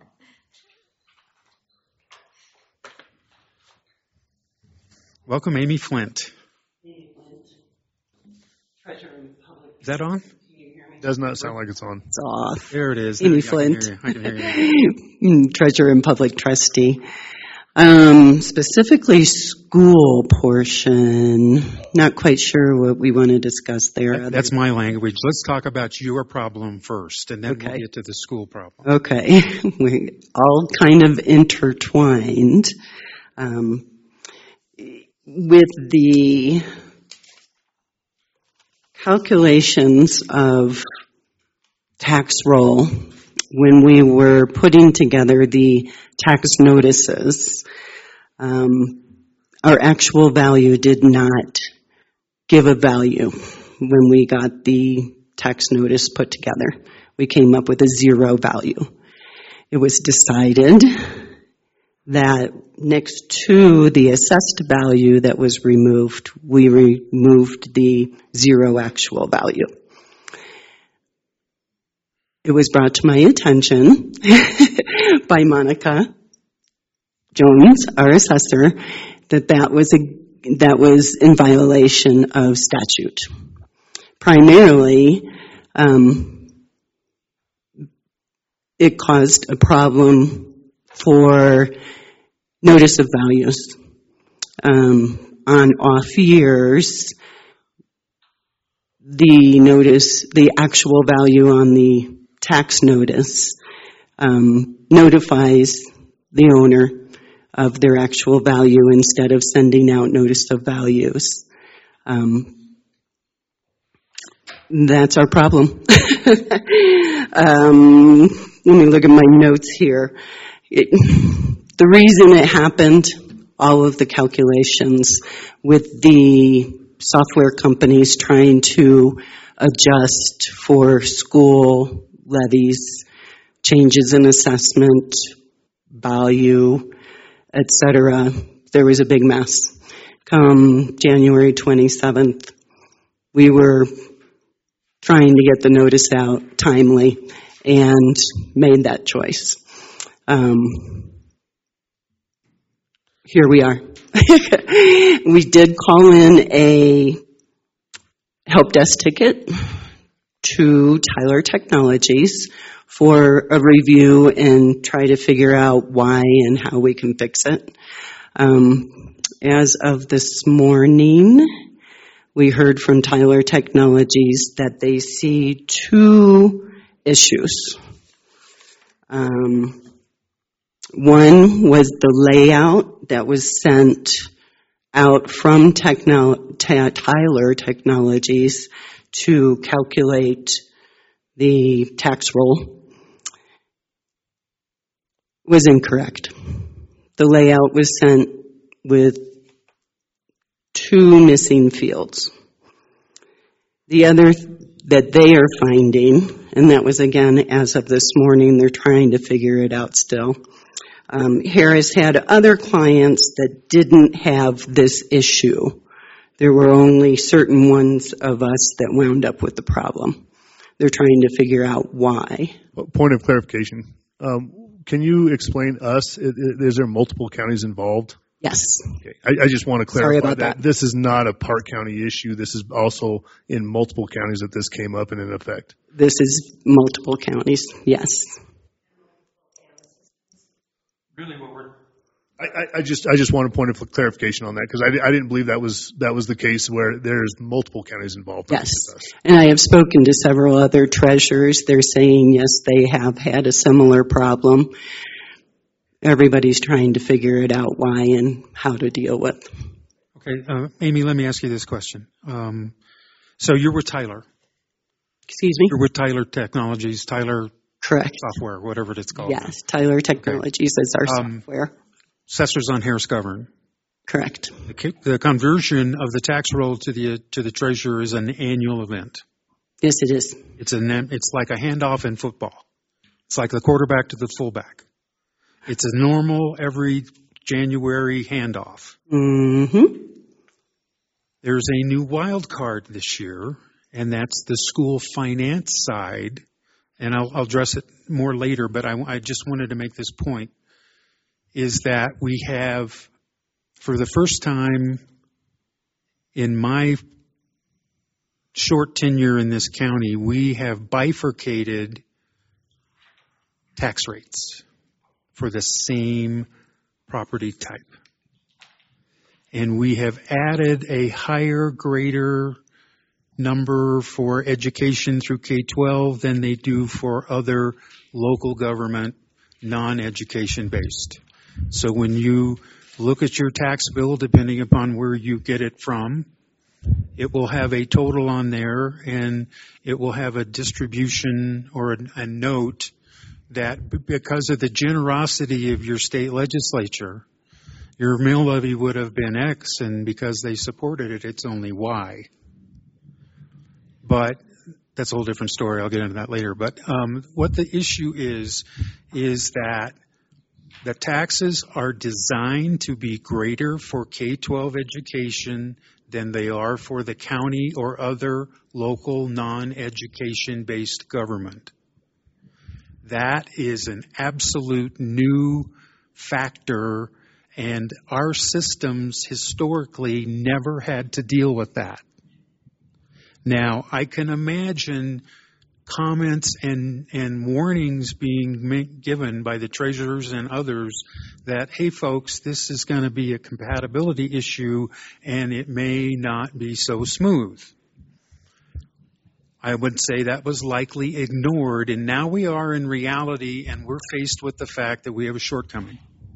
Welcome, Amy Flint. Amy Flint, Treasurer in Public. Is that on? Can you hear me? Does not sound like it's on. It's off. There it is. Amy I can Flint, hear you. I can hear you. Treasurer and Public Trustee. Um, specifically school portion, not quite sure what we want to discuss there. That, that's my language. Let's talk about your problem first, and then Okay. we'll get to the school problem. Okay, we're all kind of intertwined. Um, with the calculations of tax roll, when we were putting together the tax notices, um, our actual value did not give a value when we got the tax notice put together. We came up with a zero value. It was decided that next to the assessed value that was removed, we removed the zero actual value. It was brought to my attention by Monica Jones, our assessor, that that was a that was in violation of statute. Primarily, um, it caused a problem for notice of values. Um, on off years, the notice, the actual value on the tax notice um, notifies the owner of their actual value instead of sending out notice of values. Um, that's our problem. um, let me look at my notes here. It, the reason it happened, all of the calculations with the software companies trying to adjust for school levies, changes in assessment, value, et cetera. There was a big mess. Come January twenty-seventh, we were trying to get the notice out timely and made that choice. Um, here we are. We did call in a help desk ticket to Tyler Technologies for a review and try to figure out why and how we can fix it. Um, as of this morning, we heard from Tyler Technologies that they see two issues. Um, one was the layout that was sent out from techno- ta- Tyler Technologies to calculate the tax roll was incorrect. The layout was sent with two missing fields. The other th- that they are finding, and that was again as of this morning, they're trying to figure it out still. Um, Harris had other clients that didn't have this issue. There were only certain ones of us that wound up with the problem. They're trying to figure out why. Point of clarification. Um, can you explain us, i- i- is there multiple counties involved? Yes. Okay. I, I just want to clarify Sorry about that. that. This is not a Park County issue. This is also in multiple counties that this came up and in effect. This is multiple counties, yes. Really what we're, I, I, I just I just want a point of clarification on that because I, di- I didn't believe that was that was the case where there's multiple counties involved. Yes. And I have spoken to several other treasurers. They're saying, yes, they have had a similar problem. Everybody's trying to figure it out why and how to deal with. okay, uh, Amy, let me ask you this question. Um, so you're with Tyler. Excuse me? You're with Tyler Technologies, Tyler Correct. Software, whatever it's called. Yes, Tyler Technologies is our Um, software. Assessors on Harris Govern. Correct. The, co- the conversion of the tax roll to the to the treasurer is an annual event. Yes, it is. It's an it's like a handoff in football. It's like the quarterback to the fullback. It's a normal every January handoff. Mm-hmm. There's a new wild card this year, and that's the school finance side. And I'll, I'll address it more later, but I, I just wanted to make this point, is that we have, for the first time in my short tenure in this county, we have bifurcated tax rates for the same property type. And we have added a higher, greater number for education through K twelve than they do for other local government, non-education based. So when you look at your tax bill, depending upon where you get it from, it will have a total on there, and it will have a distribution or a, a note that b- because of the generosity of your state legislature, your mill levy would have been X, and because they supported it, it's only Y. But that's a whole different story. I'll get into that later. But um, what the issue is, is that the taxes are designed to be greater for K twelve education than they are for the county or other local non-education based government. That is an absolute new factor, and our systems historically never had to deal with that. Now, I can imagine comments and, and warnings being ma- given by the treasurers and others that, hey folks, this is going to be a compatibility issue and it may not be so smooth. I would say that was likely ignored, and now we are in reality and we're faced with the fact that we have a shortcoming.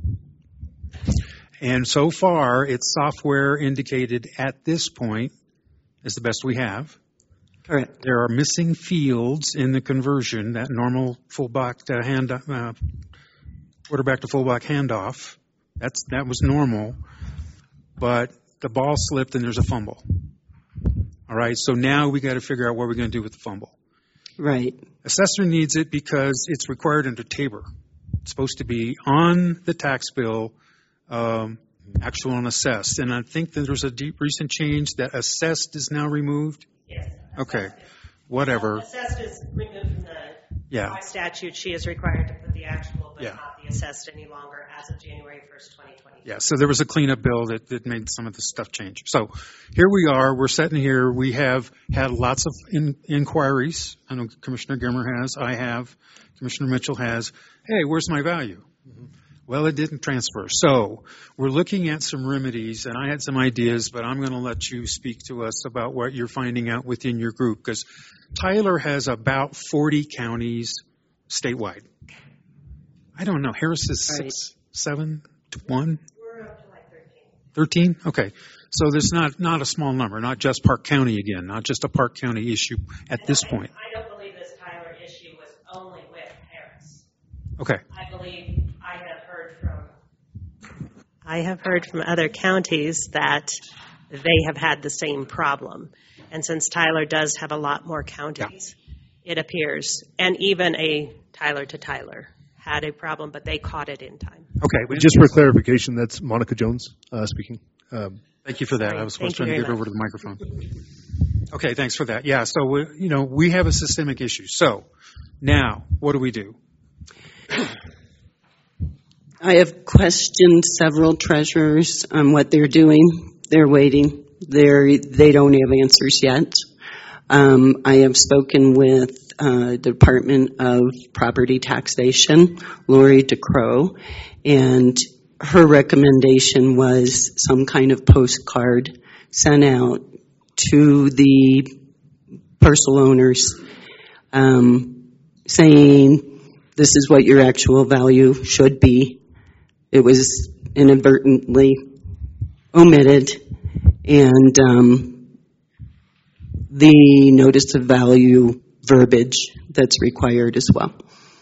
And so far, it's software indicated at this point is the best we have. Correct. There are missing fields in the conversion, that normal fullback to hand, uh, quarterback to fullback handoff. That's, that was normal, but the ball slipped and there's a fumble. All right, so now we got to figure out what we're going to do with the fumble. Right. Assessor needs it because it's required under Tabor. It's supposed to be on the tax bill, um, actual and assessed. And I think that there's a deep recent change that assessed is now removed. Yes. Okay, whatever. Assessed is removed from the, Yeah. by statute, she is required to put the actual, but Yeah. not the assessed any longer as of January first, twenty twenty. Yeah, so there was a cleanup bill that, that made some of this stuff change. So here we are. We're sitting here. We have had lots of in, inquiries. I know Commissioner Gimmer has. I have. Commissioner Mitchell has. Hey, where's my value? Mm-hmm. Well, it didn't transfer. So we're looking at some remedies, and I had some ideas, but I'm going to let you speak to us about what you're finding out within your group, because Tyler has about forty counties statewide. I don't know. Harris is Right. six, seven, one? We're up to like thirteen. thirteen? Okay. So there's not, not a small number, not just Park County again, not just a Park County issue at this point. I don't believe this Tyler issue was only with Harris. Okay. I believe I have heard from I have heard from other counties that they have had the same problem. And since Tyler does have a lot more counties, yeah. It appears, and even a Tyler to Tyler had a problem, but they caught it in time. Okay. Just for clarification, that's Monica Jones uh, speaking. Um, Thank you for that. Great. I was, Thank was trying you to get very over to the microphone. Okay, thanks for that. Yeah, so, we, you know, we have a systemic issue. So now, what do we do? I have questioned several treasurers on what they're doing. They're waiting. They're, they don't have answers yet. Um, I have spoken with uh, the Department of Property Taxation, Lori DeCrow, and her recommendation was some kind of postcard sent out to the parcel owners um, saying this is what your actual value should be. It was inadvertently omitted, and um, the notice of value verbiage that's required as well.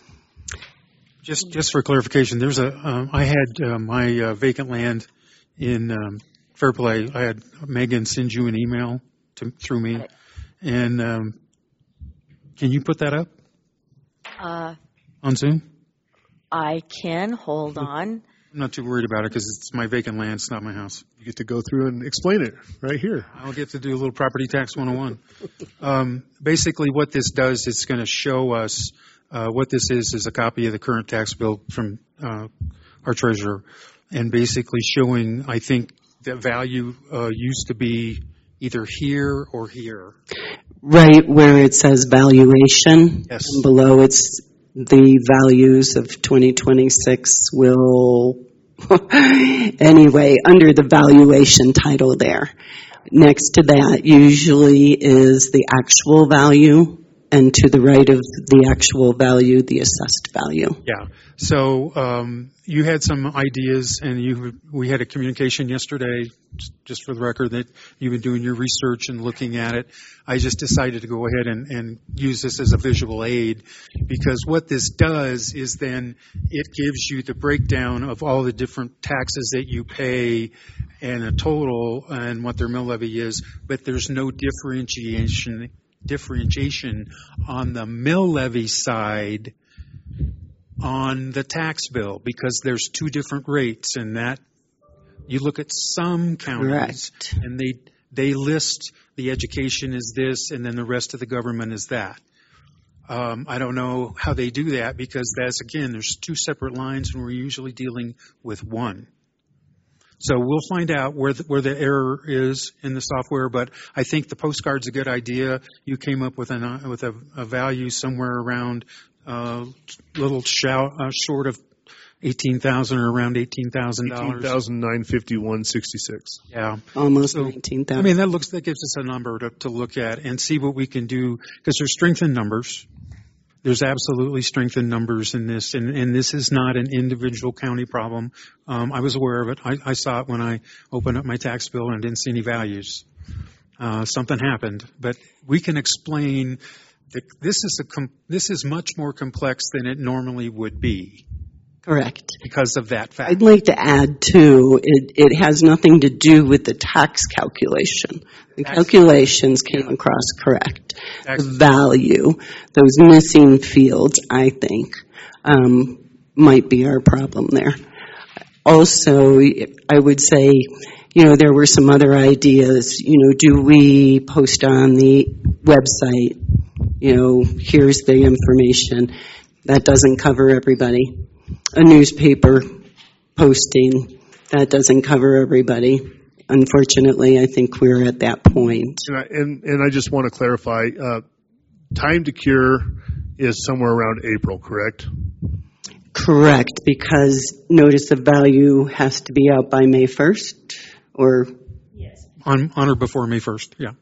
Just just for clarification, there's a um, I had uh, my uh, vacant land in um, Fairplay. I had Megan send you an email to, through me, and um, can you put that up Uh, on Zoom? I can. Hold on. I'm not too worried about it because it's my vacant land. It's not my house. You get to go through and explain it right here. I'll get to do a little property tax one oh one. Um, basically, what this does, it's going to show us uh, what this is is a copy of the current tax bill from uh, our treasurer, and basically showing, I think, that value uh, used to be either here or here. Right where it says valuation, Yes. and below it's the values of twenty twenty-six will, anyway, under the valuation title there. Next to that usually is the actual value, and to the right of the actual value, the assessed value. Yeah. So um, you had some ideas, and you we had a communication yesterday, just for the record, that you've been doing your research and looking at it. I just decided to go ahead and, and use this as a visual aid, because what this does is then it gives you the breakdown of all the different taxes that you pay and a total and what their mill levy is, but there's no differentiation differentiation on the mill levy side on the tax bill, because there's two different rates, and that you look at some counties Correct. and they they list the education is this and then the rest of the government is that. Um, I don't know how they do that, because that's, again, there's two separate lines and we're usually dealing with one. So we'll find out where the, where the error is in the software, but I think the postcard's a good idea. You came up with, an, with a, a value somewhere around uh, little shout, uh, short of eighteen thousand dollars or around eighteen thousand dollars. eighteen thousand nine hundred fifty-one dollars and sixty-six cents. Yeah. Almost So, nineteen I thousand. mean, that looks that gives us a number to, to look at and see what we can do, because there's strength in numbers. There's absolutely strength in numbers in this, and, and this is not an individual county problem. Um, I was aware of it. I, I saw it when I opened up my tax bill and didn't see any values. Uh, something happened, but we can explain that this is a com- this is much more complex than it normally would be Correct. because of that fact. I'd like to add, too, it, it has nothing to do with the tax calculation. The Tax- calculations came across correct. Tax- The value, those missing fields, I think, um, might be our problem there. Also, I would say, you know, there were some other ideas. You know, do we post on the website, you know, here's the information. That doesn't cover everybody. A newspaper posting, that doesn't cover everybody. Unfortunately, I think we're at that point. And I, and, and I just want to clarify, uh, time to cure is somewhere around April, correct? Correct, because notice of value has to be out by May first, or On, on or before May first, yeah.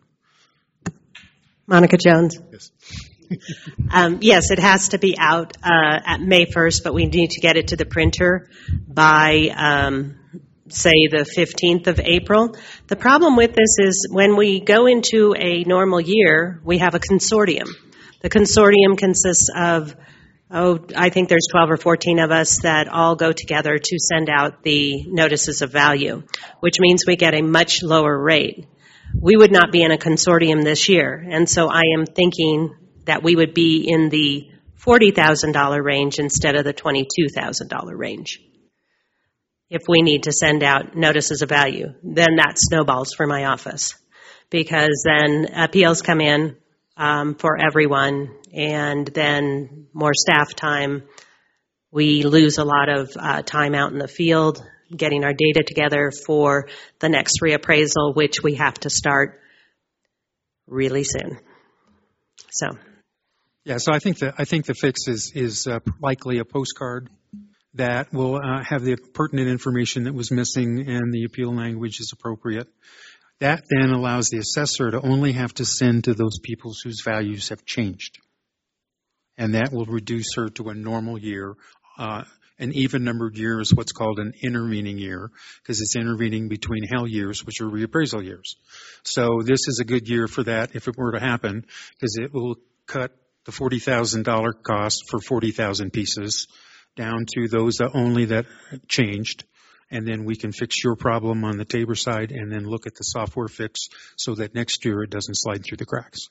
Monica Jones. Yes. Um, yes, it has to be out uh, at May first, but we need to get it to the printer by, um, say, the fifteenth of April. The problem with this is when we go into a normal year, we have a consortium. The consortium consists of, oh, I think there's twelve or fourteen of us that all go together to send out the notices of value, which means we get a much lower rate. We would not be in a consortium this year, and so I am thinking that we would be in the forty thousand dollars range instead of the twenty-two thousand dollars range. If we need to send out notices of value, then that snowballs for my office, because then appeals come in um, for everyone, and then more staff time. We lose a lot of uh, time out in the field getting our data together for the next reappraisal, which we have to start really soon. So, yeah. So I think that I think the fix is is uh, likely a postcard that will uh, have the pertinent information that was missing and the appeal language is appropriate. That then allows the assessor to only have to send to those people whose values have changed, and that will reduce her to a normal year. Uh, An even-numbered year is what's called an intervening year, because it's intervening between Hell years, which are reappraisal years. So this is a good year for that if it were to happen, because it will cut the forty thousand dollars cost for forty thousand pieces down to those that only that changed. And then we can fix your problem on the Tabor side and then look at the software fix so that next year it doesn't slide through the cracks.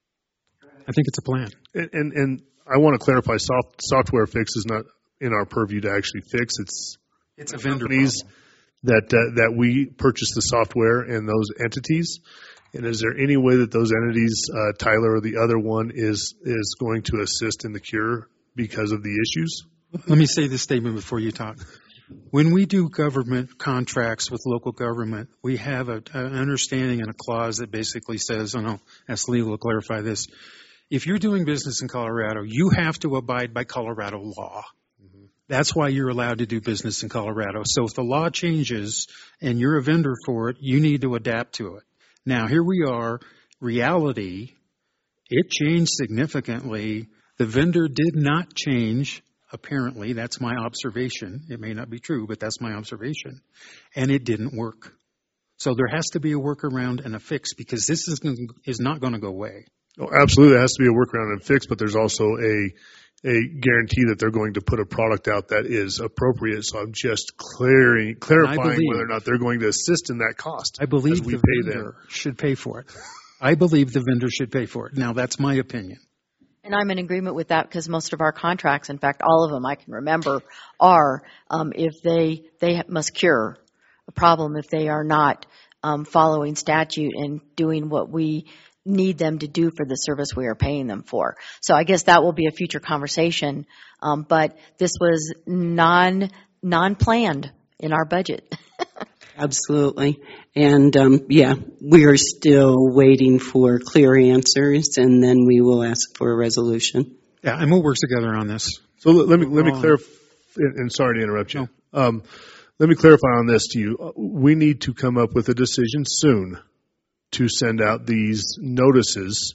I think it's a plan. And, and, and I want to clarify, soft, software fix is not in our purview to actually fix. It's it's a vendor companies that uh, that we purchase the software and those entities. And is there any way that those entities, uh, Tyler or the other one, is is going to assist in the cure because of the issues? Let me say this statement before you talk. When we do government contracts with local government, we have a, an understanding and a clause that basically says, and I'll ask legal to clarify this, if you're doing business in Colorado, you have to abide by Colorado law. That's why you're allowed to do business in Colorado. So if the law changes and you're a vendor for it, you need to adapt to it. Now, here we are, reality, it changed significantly. The vendor did not change, apparently. That's my observation. It may not be true, but that's my observation. And it didn't work. So there has to be a workaround and a fix, because this is, is not going to go away. Oh, absolutely, there has to be a workaround and fix, but there's also a a guarantee that they're going to put a product out that is appropriate. So I'm just clearing, clarifying believe, whether or not they're going to assist in that cost. I believe we the pay vendor them. should pay for it. I believe the vendor should pay for it. Now, that's my opinion. And I'm in agreement with that, because most of our contracts, in fact, all of them I can remember, are um, if they they must cure a problem if they are not um, following statute and doing what we need them to do for the service we are paying them for. So I guess that will be a future conversation. Um, but this was non non-planned in our budget. Absolutely. And, um, yeah, we are still waiting for clear answers, and then we will ask for a resolution. Yeah, and we'll work together on this. So let, let me let me clarify, and sorry to interrupt you. No. Um, let me clarify on this to you. We need to come up with a decision soon to send out these notices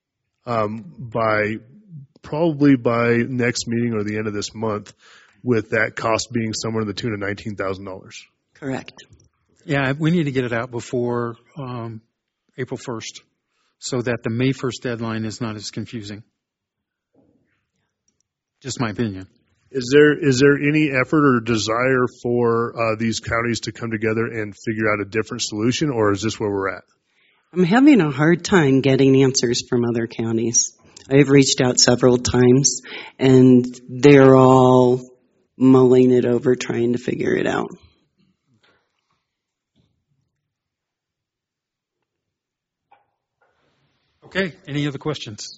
um, by probably by next meeting or the end of this month, with that cost being somewhere in the tune of nineteen thousand dollars. Correct. Yeah, we need to get it out before um, April first, so that the May first deadline is not as confusing. Just my opinion. Is there is there any effort or desire for uh, these counties to come together and figure out a different solution, or is this where we're at? I'm having a hard time getting answers from other counties. I've reached out several times, and they're all mulling it over, trying to figure it out. Okay, any other questions?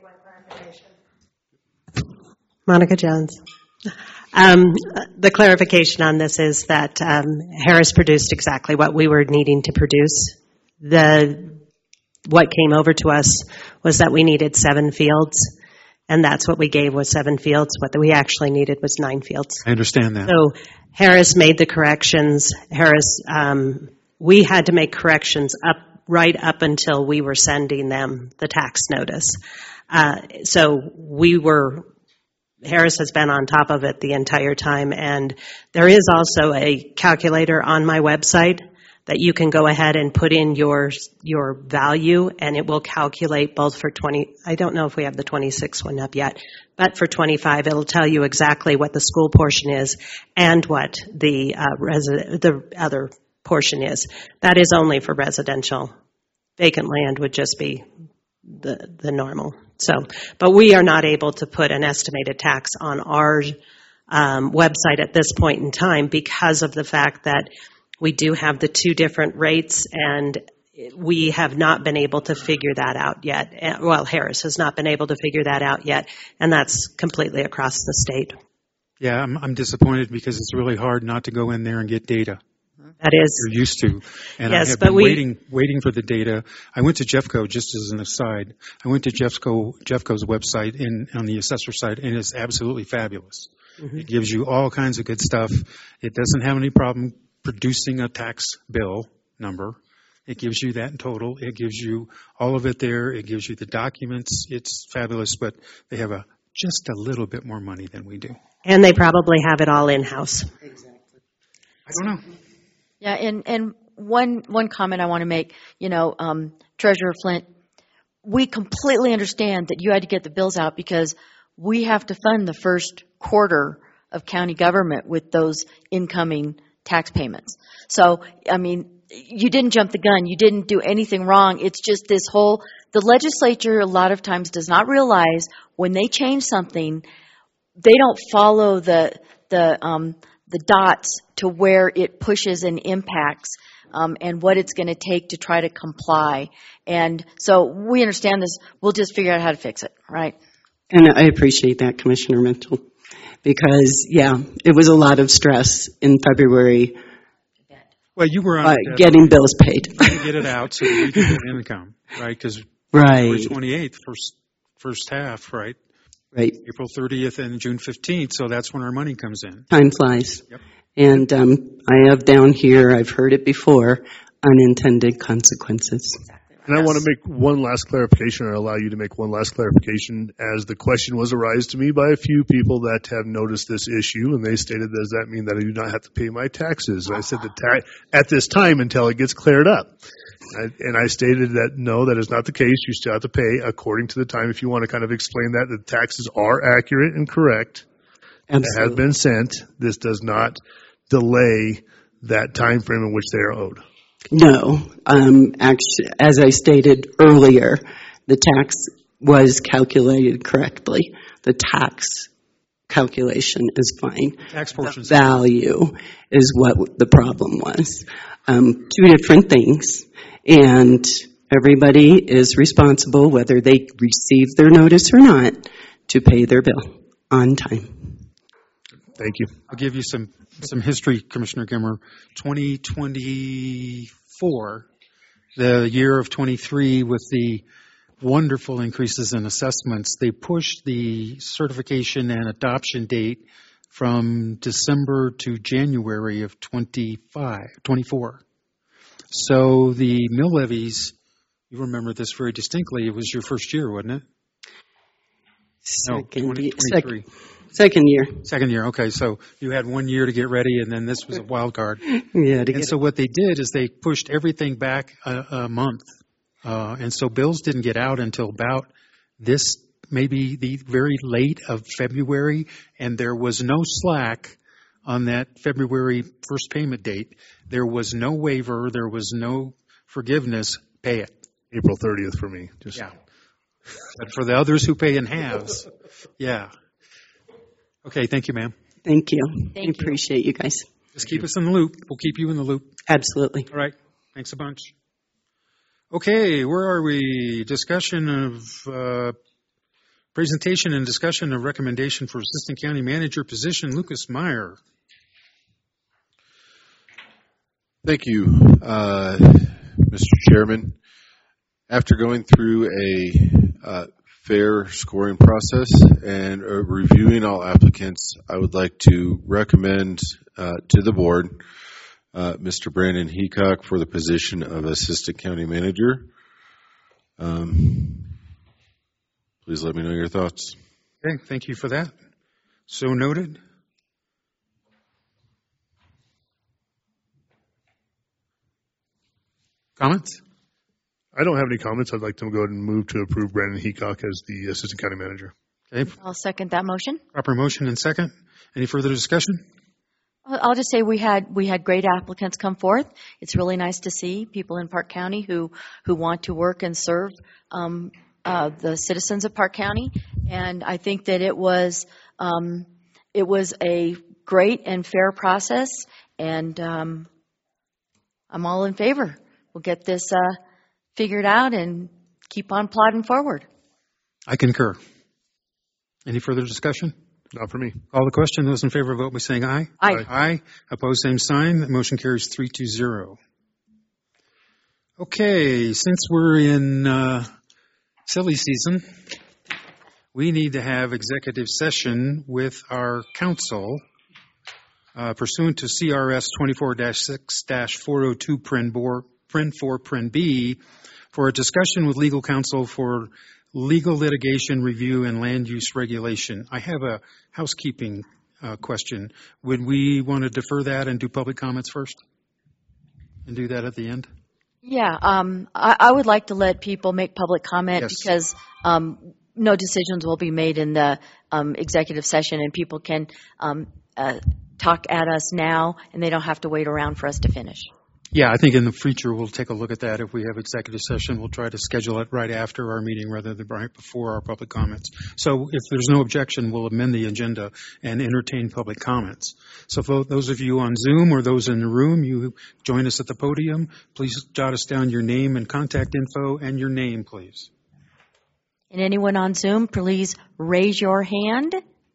Monica Jones. Um, the clarification on this is that um, Harris produced exactly what we were needing to produce. The what came over to us was that we needed seven fields, and that's what we gave was seven fields. What we actually needed was nine fields. I understand that. So Harris made the corrections. Harris, um, we had to make corrections up right up until we were sending them the tax notice. Uh, so we were. Harris has been on top of it the entire time, and there is also a calculator on my website that you can go ahead and put in your your value, and it will calculate both for twenty. I don't know if we have the twenty-six one up yet, but for twenty-five, it'll tell you exactly what the school portion is and what the uh, resi- the other portion is. That is only for residential. Vacant land would just be the the normal. So, but we are not able to put an estimated tax on our um, website at this point in time because of the fact that we do have the two different rates, and we have not been able to figure that out yet. Well, Harris has not been able to figure that out yet, and that's completely across the state. Yeah, I'm, I'm disappointed because it's really hard not to go in there and get data. That is, You're used to. And Yes, I have but been we- waiting, waiting for the data. I went to Jeffco, just as an aside. I went to Jeffco, Jeffco's website in, on the assessor site, and it's absolutely fabulous. Mm-hmm. It gives you all kinds of good stuff. It doesn't have any problem producing a tax bill number. It gives you that in total. It gives you all of it there. It gives you the documents. It's fabulous, but they have a just a little bit more money than we do. and they probably have it all in-house. I don't know. Yeah, and, and one one comment I want to make, you know, um, Treasurer Flint, we completely understand that you had to get the bills out because we have to fund the first quarter of county government with those incoming tax payments. So, I mean, you didn't jump the gun. You didn't do anything wrong. It's just this whole, the legislature a lot of times does not realize when they change something, they don't follow the, the, um, the dots to where it pushes and impacts um, and what it's going to take to try to comply. And so we understand this. We'll just figure out how to fix it, right? And I appreciate that, Commissioner Mitchell, because, yeah, it was a lot of stress in February Well, you were on uh, the getting bills paid. to get it out so that we could get income, right? Because Right, February twenty-eighth, first, first half, right? right. April thirtieth and June fifteenth, so that's when our money comes in. Time flies. Yep. And um, I have down here, I've heard it before, unintended consequences. And I want to make one last clarification, or allow you to make one last clarification, as the question was arised to me by a few people that have noticed this issue, and they stated, does that mean that I do not have to pay my taxes? And I said, the ta- at this time, until it gets cleared up. I, and I stated that, no, that is not the case. You still have to pay according to the time. If you want to kind of explain that, the taxes are accurate and correct. That have been sent. This does not delay that time frame in which they are owed. No, um, actually, as I stated earlier, the tax was calculated correctly. The tax calculation is fine. Tax portion. The value is what the problem was. Um, two different things, and everybody is responsible, whether they receive their notice or not, to pay their bill on time. Thank you. I'll give you some, some history, Commissioner Gimmer. twenty twenty-four, the year of twenty-three, with the wonderful increases in assessments, they pushed the certification and adoption date from December to January of twenty-five, twenty-four. So the mill levies, you remember this very distinctly, it was your first year, wasn't it? No, Second, twenty ye- twenty-three. sec- second year. Second year, okay. So you had one year to get ready, and then this was a wild card. Yeah, to And get so what they did is they pushed everything back a, a month. Uh, and so bills didn't get out until about this, maybe the very late of February, and there was no slack on that February first payment date. There was no waiver. There was no forgiveness. Pay it. April thirtieth for me. Just Yeah. But for the others who pay in halves, yeah. Okay, thank you, ma'am. Thank you. Thank I you. appreciate you guys. Just keep us in the loop. We'll keep you in the loop. Absolutely. All right. Thanks a bunch. Okay, where are we? Discussion of uh, presentation and discussion of recommendation for Assistant County Manager position, Lucas Meyer. Thank you, uh, Mister Chairman. After going through a uh, fair scoring process and uh, reviewing all applicants, I would like to recommend uh, to the board uh, Mister Brandon Heacock for the position of Assistant County Manager. Um, please let me know your thoughts. Okay, thank you for that. So noted. Comments? I don't have any comments. I'd like to go ahead and move to approve Brandon Heacock as the Assistant County Manager. Okay, I'll second that motion. proper motion and second. Any further discussion? I'll I'll just say we had we had great applicants come forth. It's really nice to see people in Park County who who want to work and serve um, uh, the citizens of Park County. And I think that it was um, it was a great and fair process. And um, I'm all in favor. We'll get this uh, figured out and keep on plodding forward. I concur. Any further discussion? Not for me. Call the question. Those in favor vote by saying aye. Aye. Aye. Opposed, same sign. The motion carries three to zero. Okay, since we're in uh, silly season, we need to have executive session with our council uh, pursuant to C R S twenty-four dash six dash four oh two Pren four Pren B for a discussion with legal counsel for legal litigation review and land use regulation. I have a housekeeping uh, question. Would we want to defer that and do public comments first? And do that at the end? Yeah, um, I, I would like to let people make public comment Yes. because um, no decisions will be made in the um, executive session, and people can um, uh, talk at us now, and they don't have to wait around for us to finish. Yeah, I think in the future we'll take a look at that. If we have executive session, we'll try to schedule it right after our meeting rather than right before our public comments. So if there's no objection, we'll amend the agenda and entertain public comments. So for those of you on Zoom or those in the room, you join us at the podium. Please jot us down your name and contact info and your name, please. And anyone on Zoom, please raise your hand.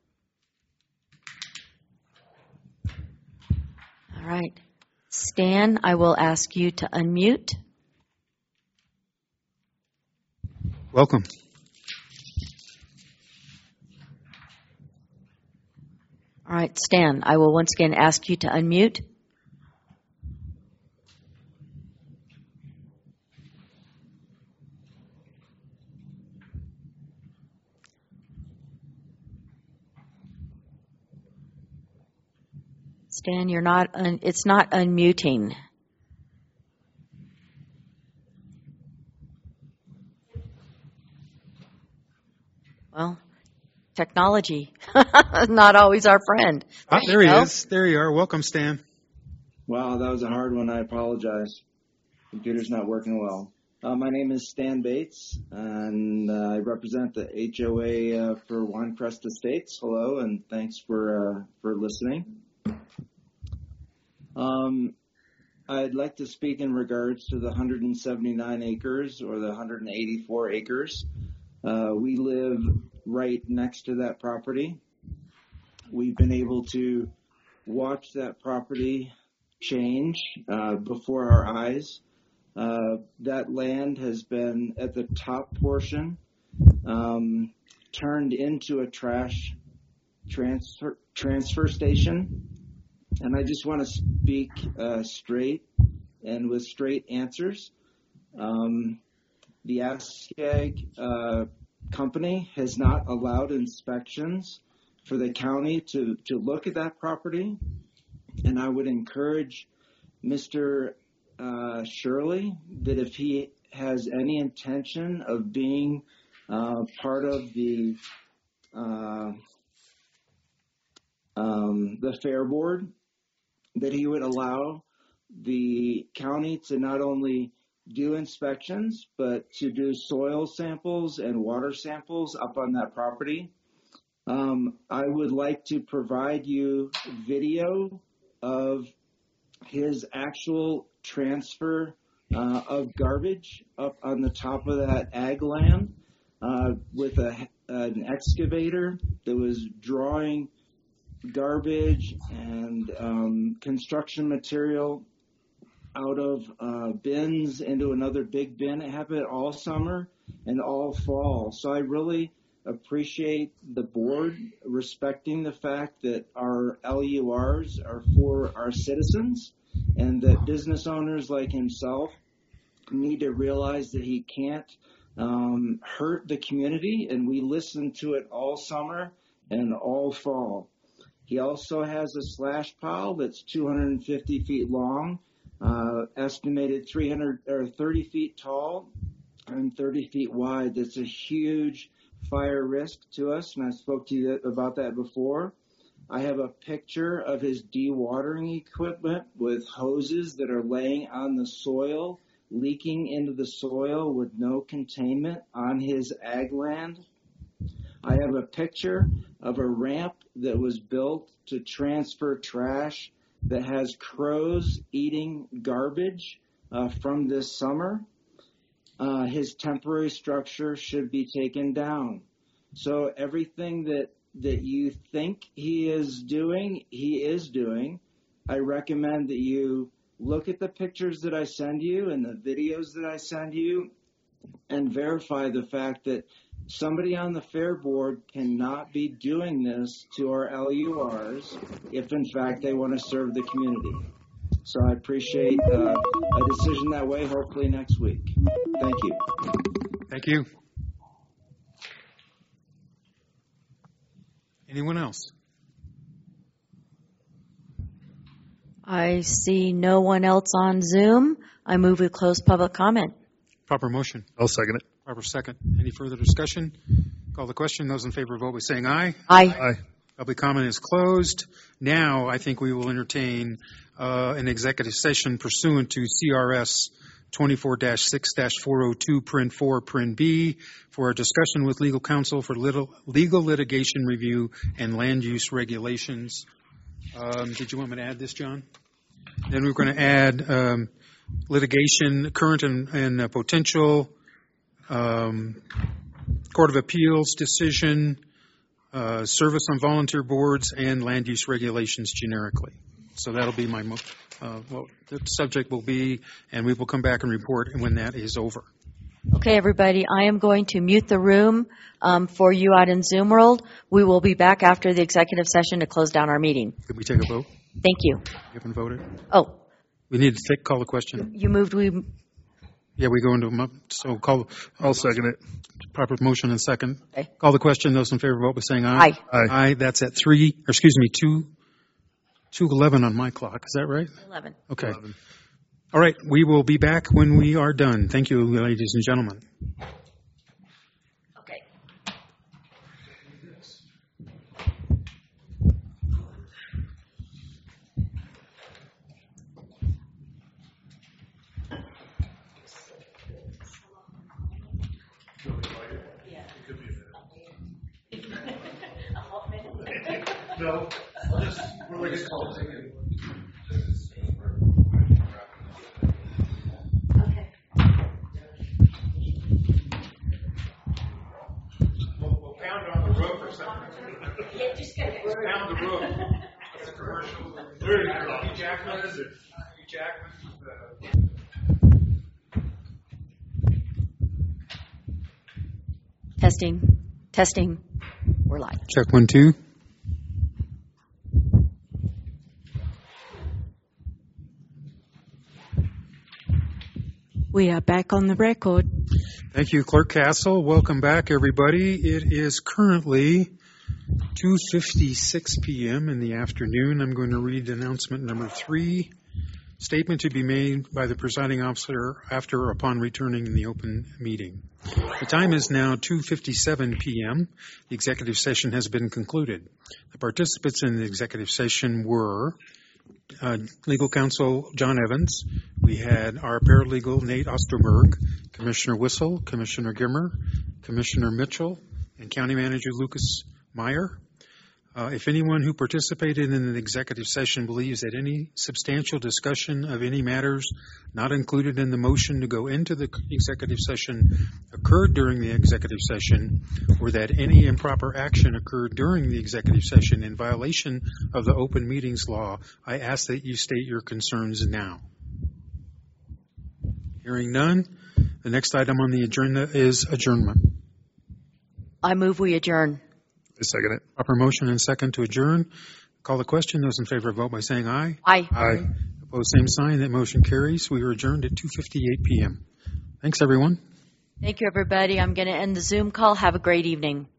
All right. Stan, I will ask you to unmute. Welcome. All right, Stan, I will once again ask you to unmute. Stan, you're not, un- it's not unmuting. Well, technology, not always our friend. Ah, there he go. is. There you are. Welcome, Stan. Wow, that was a hard one. I apologize. Computer's not working well. Uh, my name is Stan Bates, and uh, I represent the H O A uh, for Winecrest Estates. Hello, and thanks for uh, for listening. Um, I'd like to speak in regards to the one hundred seventy-nine acres or the one hundred eighty-four acres. Uh, we live right next to that property. We've been able to watch that property change uh, before our eyes. Uh, that land has been at the top portion um, turned into a trash transfer transfer station. And I just want to speak uh, straight and with straight answers. Um, the ASCAG uh, company has not allowed inspections for the county to, to look at that property. And I would encourage Mister Uh, Shirley that if he has any intention of being uh, part of the uh, um, the fair board, that he would allow the county to not only do inspections, but to do soil samples and water samples up on that property. Um, I would like to provide you video of his actual transfer uh, of garbage up on the top of that ag land uh, with a, an excavator that was drawing garbage and um, construction material out of uh, bins into another big bin. It happened all summer and all fall. So I really appreciate the board respecting the fact that our L U Rs are for our citizens and that business owners like himself need to realize that he can't um, hurt the community, and we listened to it all summer and all fall. He also has a slash pile that's two hundred fifty feet long, uh, estimated three hundred or thirty feet tall and thirty feet wide. That's a huge fire risk to us, and I spoke to you about that before. I have a picture of his dewatering equipment with hoses that are laying on the soil, leaking into the soil with no containment on his ag land. I have a picture of a ramp that was built to transfer trash that has crows eating garbage uh, from this summer. Uh, his temporary structure should be taken down. So everything that that you think he is doing, he is doing. I recommend that you look at the pictures that I send you and the videos that I send you and verify the fact that somebody on the Fair Board cannot be doing this to our L U Rs if, in fact, they want to serve the community. So I appreciate uh, a decision that way, hopefully next week. Thank you. Thank you. Anyone else? I see no one else on Zoom. I move we close public comment. Proper motion. I'll second it. Proper second. Any further discussion? Call the question. Those in favor vote by saying aye. Aye. Aye. Public comment is closed. Now I think we will entertain uh, an executive session pursuant to C R S twenty-four dash six dash four oh two, Print four, Print B, for a discussion with legal counsel for little, legal litigation review and land use regulations. Um, did you want me to add this, John? Then we're going to add um, litigation, current and, and uh, potential, um, Court of Appeals decision, uh, service on volunteer boards, and land use regulations generically. So that'll be my, mo- uh, what the subject will be, and we will come back and report when that is over. Okay, everybody, I am going to mute the room um, for you out in Zoom world. We will be back after the executive session to close down our meeting. Could we take a vote? Thank you. You haven't voted? Oh, We need to take, call the question. you moved, we, Yeah, we go into, mo- so call, I'll second it. proper motion and second. Okay. Call the question. Those in favor vote by saying aye. Aye. Aye. Aye. That's at three, or excuse me, two, two eleven on my clock. Is that right? eleven. Okay. All right. We will be back when we are done. Thank you, ladies and gentlemen. Okay. No, I'll just, we're just call it. Okay. We'll, we'll pound on the roof or something. Yeah, just go. Pound the roof. That's a commercial. There you go. Hugh Jackman, is it? Hugh Jackman. Testing. Testing. We're live. Check one, two. We are back on the record. Thank you, Clerk Castle. Welcome back, everybody. It is currently two fifty-six p.m. in the afternoon. I'm going to read announcement number three. Statement to be made by the presiding officer after or upon returning in the open meeting. The time is now two fifty-seven p.m. The executive session has been concluded. The participants in the executive session were Uh, legal counsel John Evans. We had our paralegal Nate Osterberg, Commissioner Whistle, Commissioner Gimmer, Commissioner Mitchell, and County Manager Lucas Meyer. Uh, if anyone who participated in an executive session believes that any substantial discussion of any matters not included in the motion to go into the executive session occurred during the executive session, or that any improper action occurred during the executive session in violation of the open meetings law, I ask that you state your concerns now. Hearing none, the next item on the agenda is adjournment. I move we adjourn. I second it. Proper motion and second to adjourn. Call the question. Those in favor vote by saying aye. Aye. Aye. Opposed, same sign. That motion carries. We are adjourned at two fifty-eight p.m. Thanks, everyone. Thank you, everybody. I'm going to end the Zoom call. Have a great evening.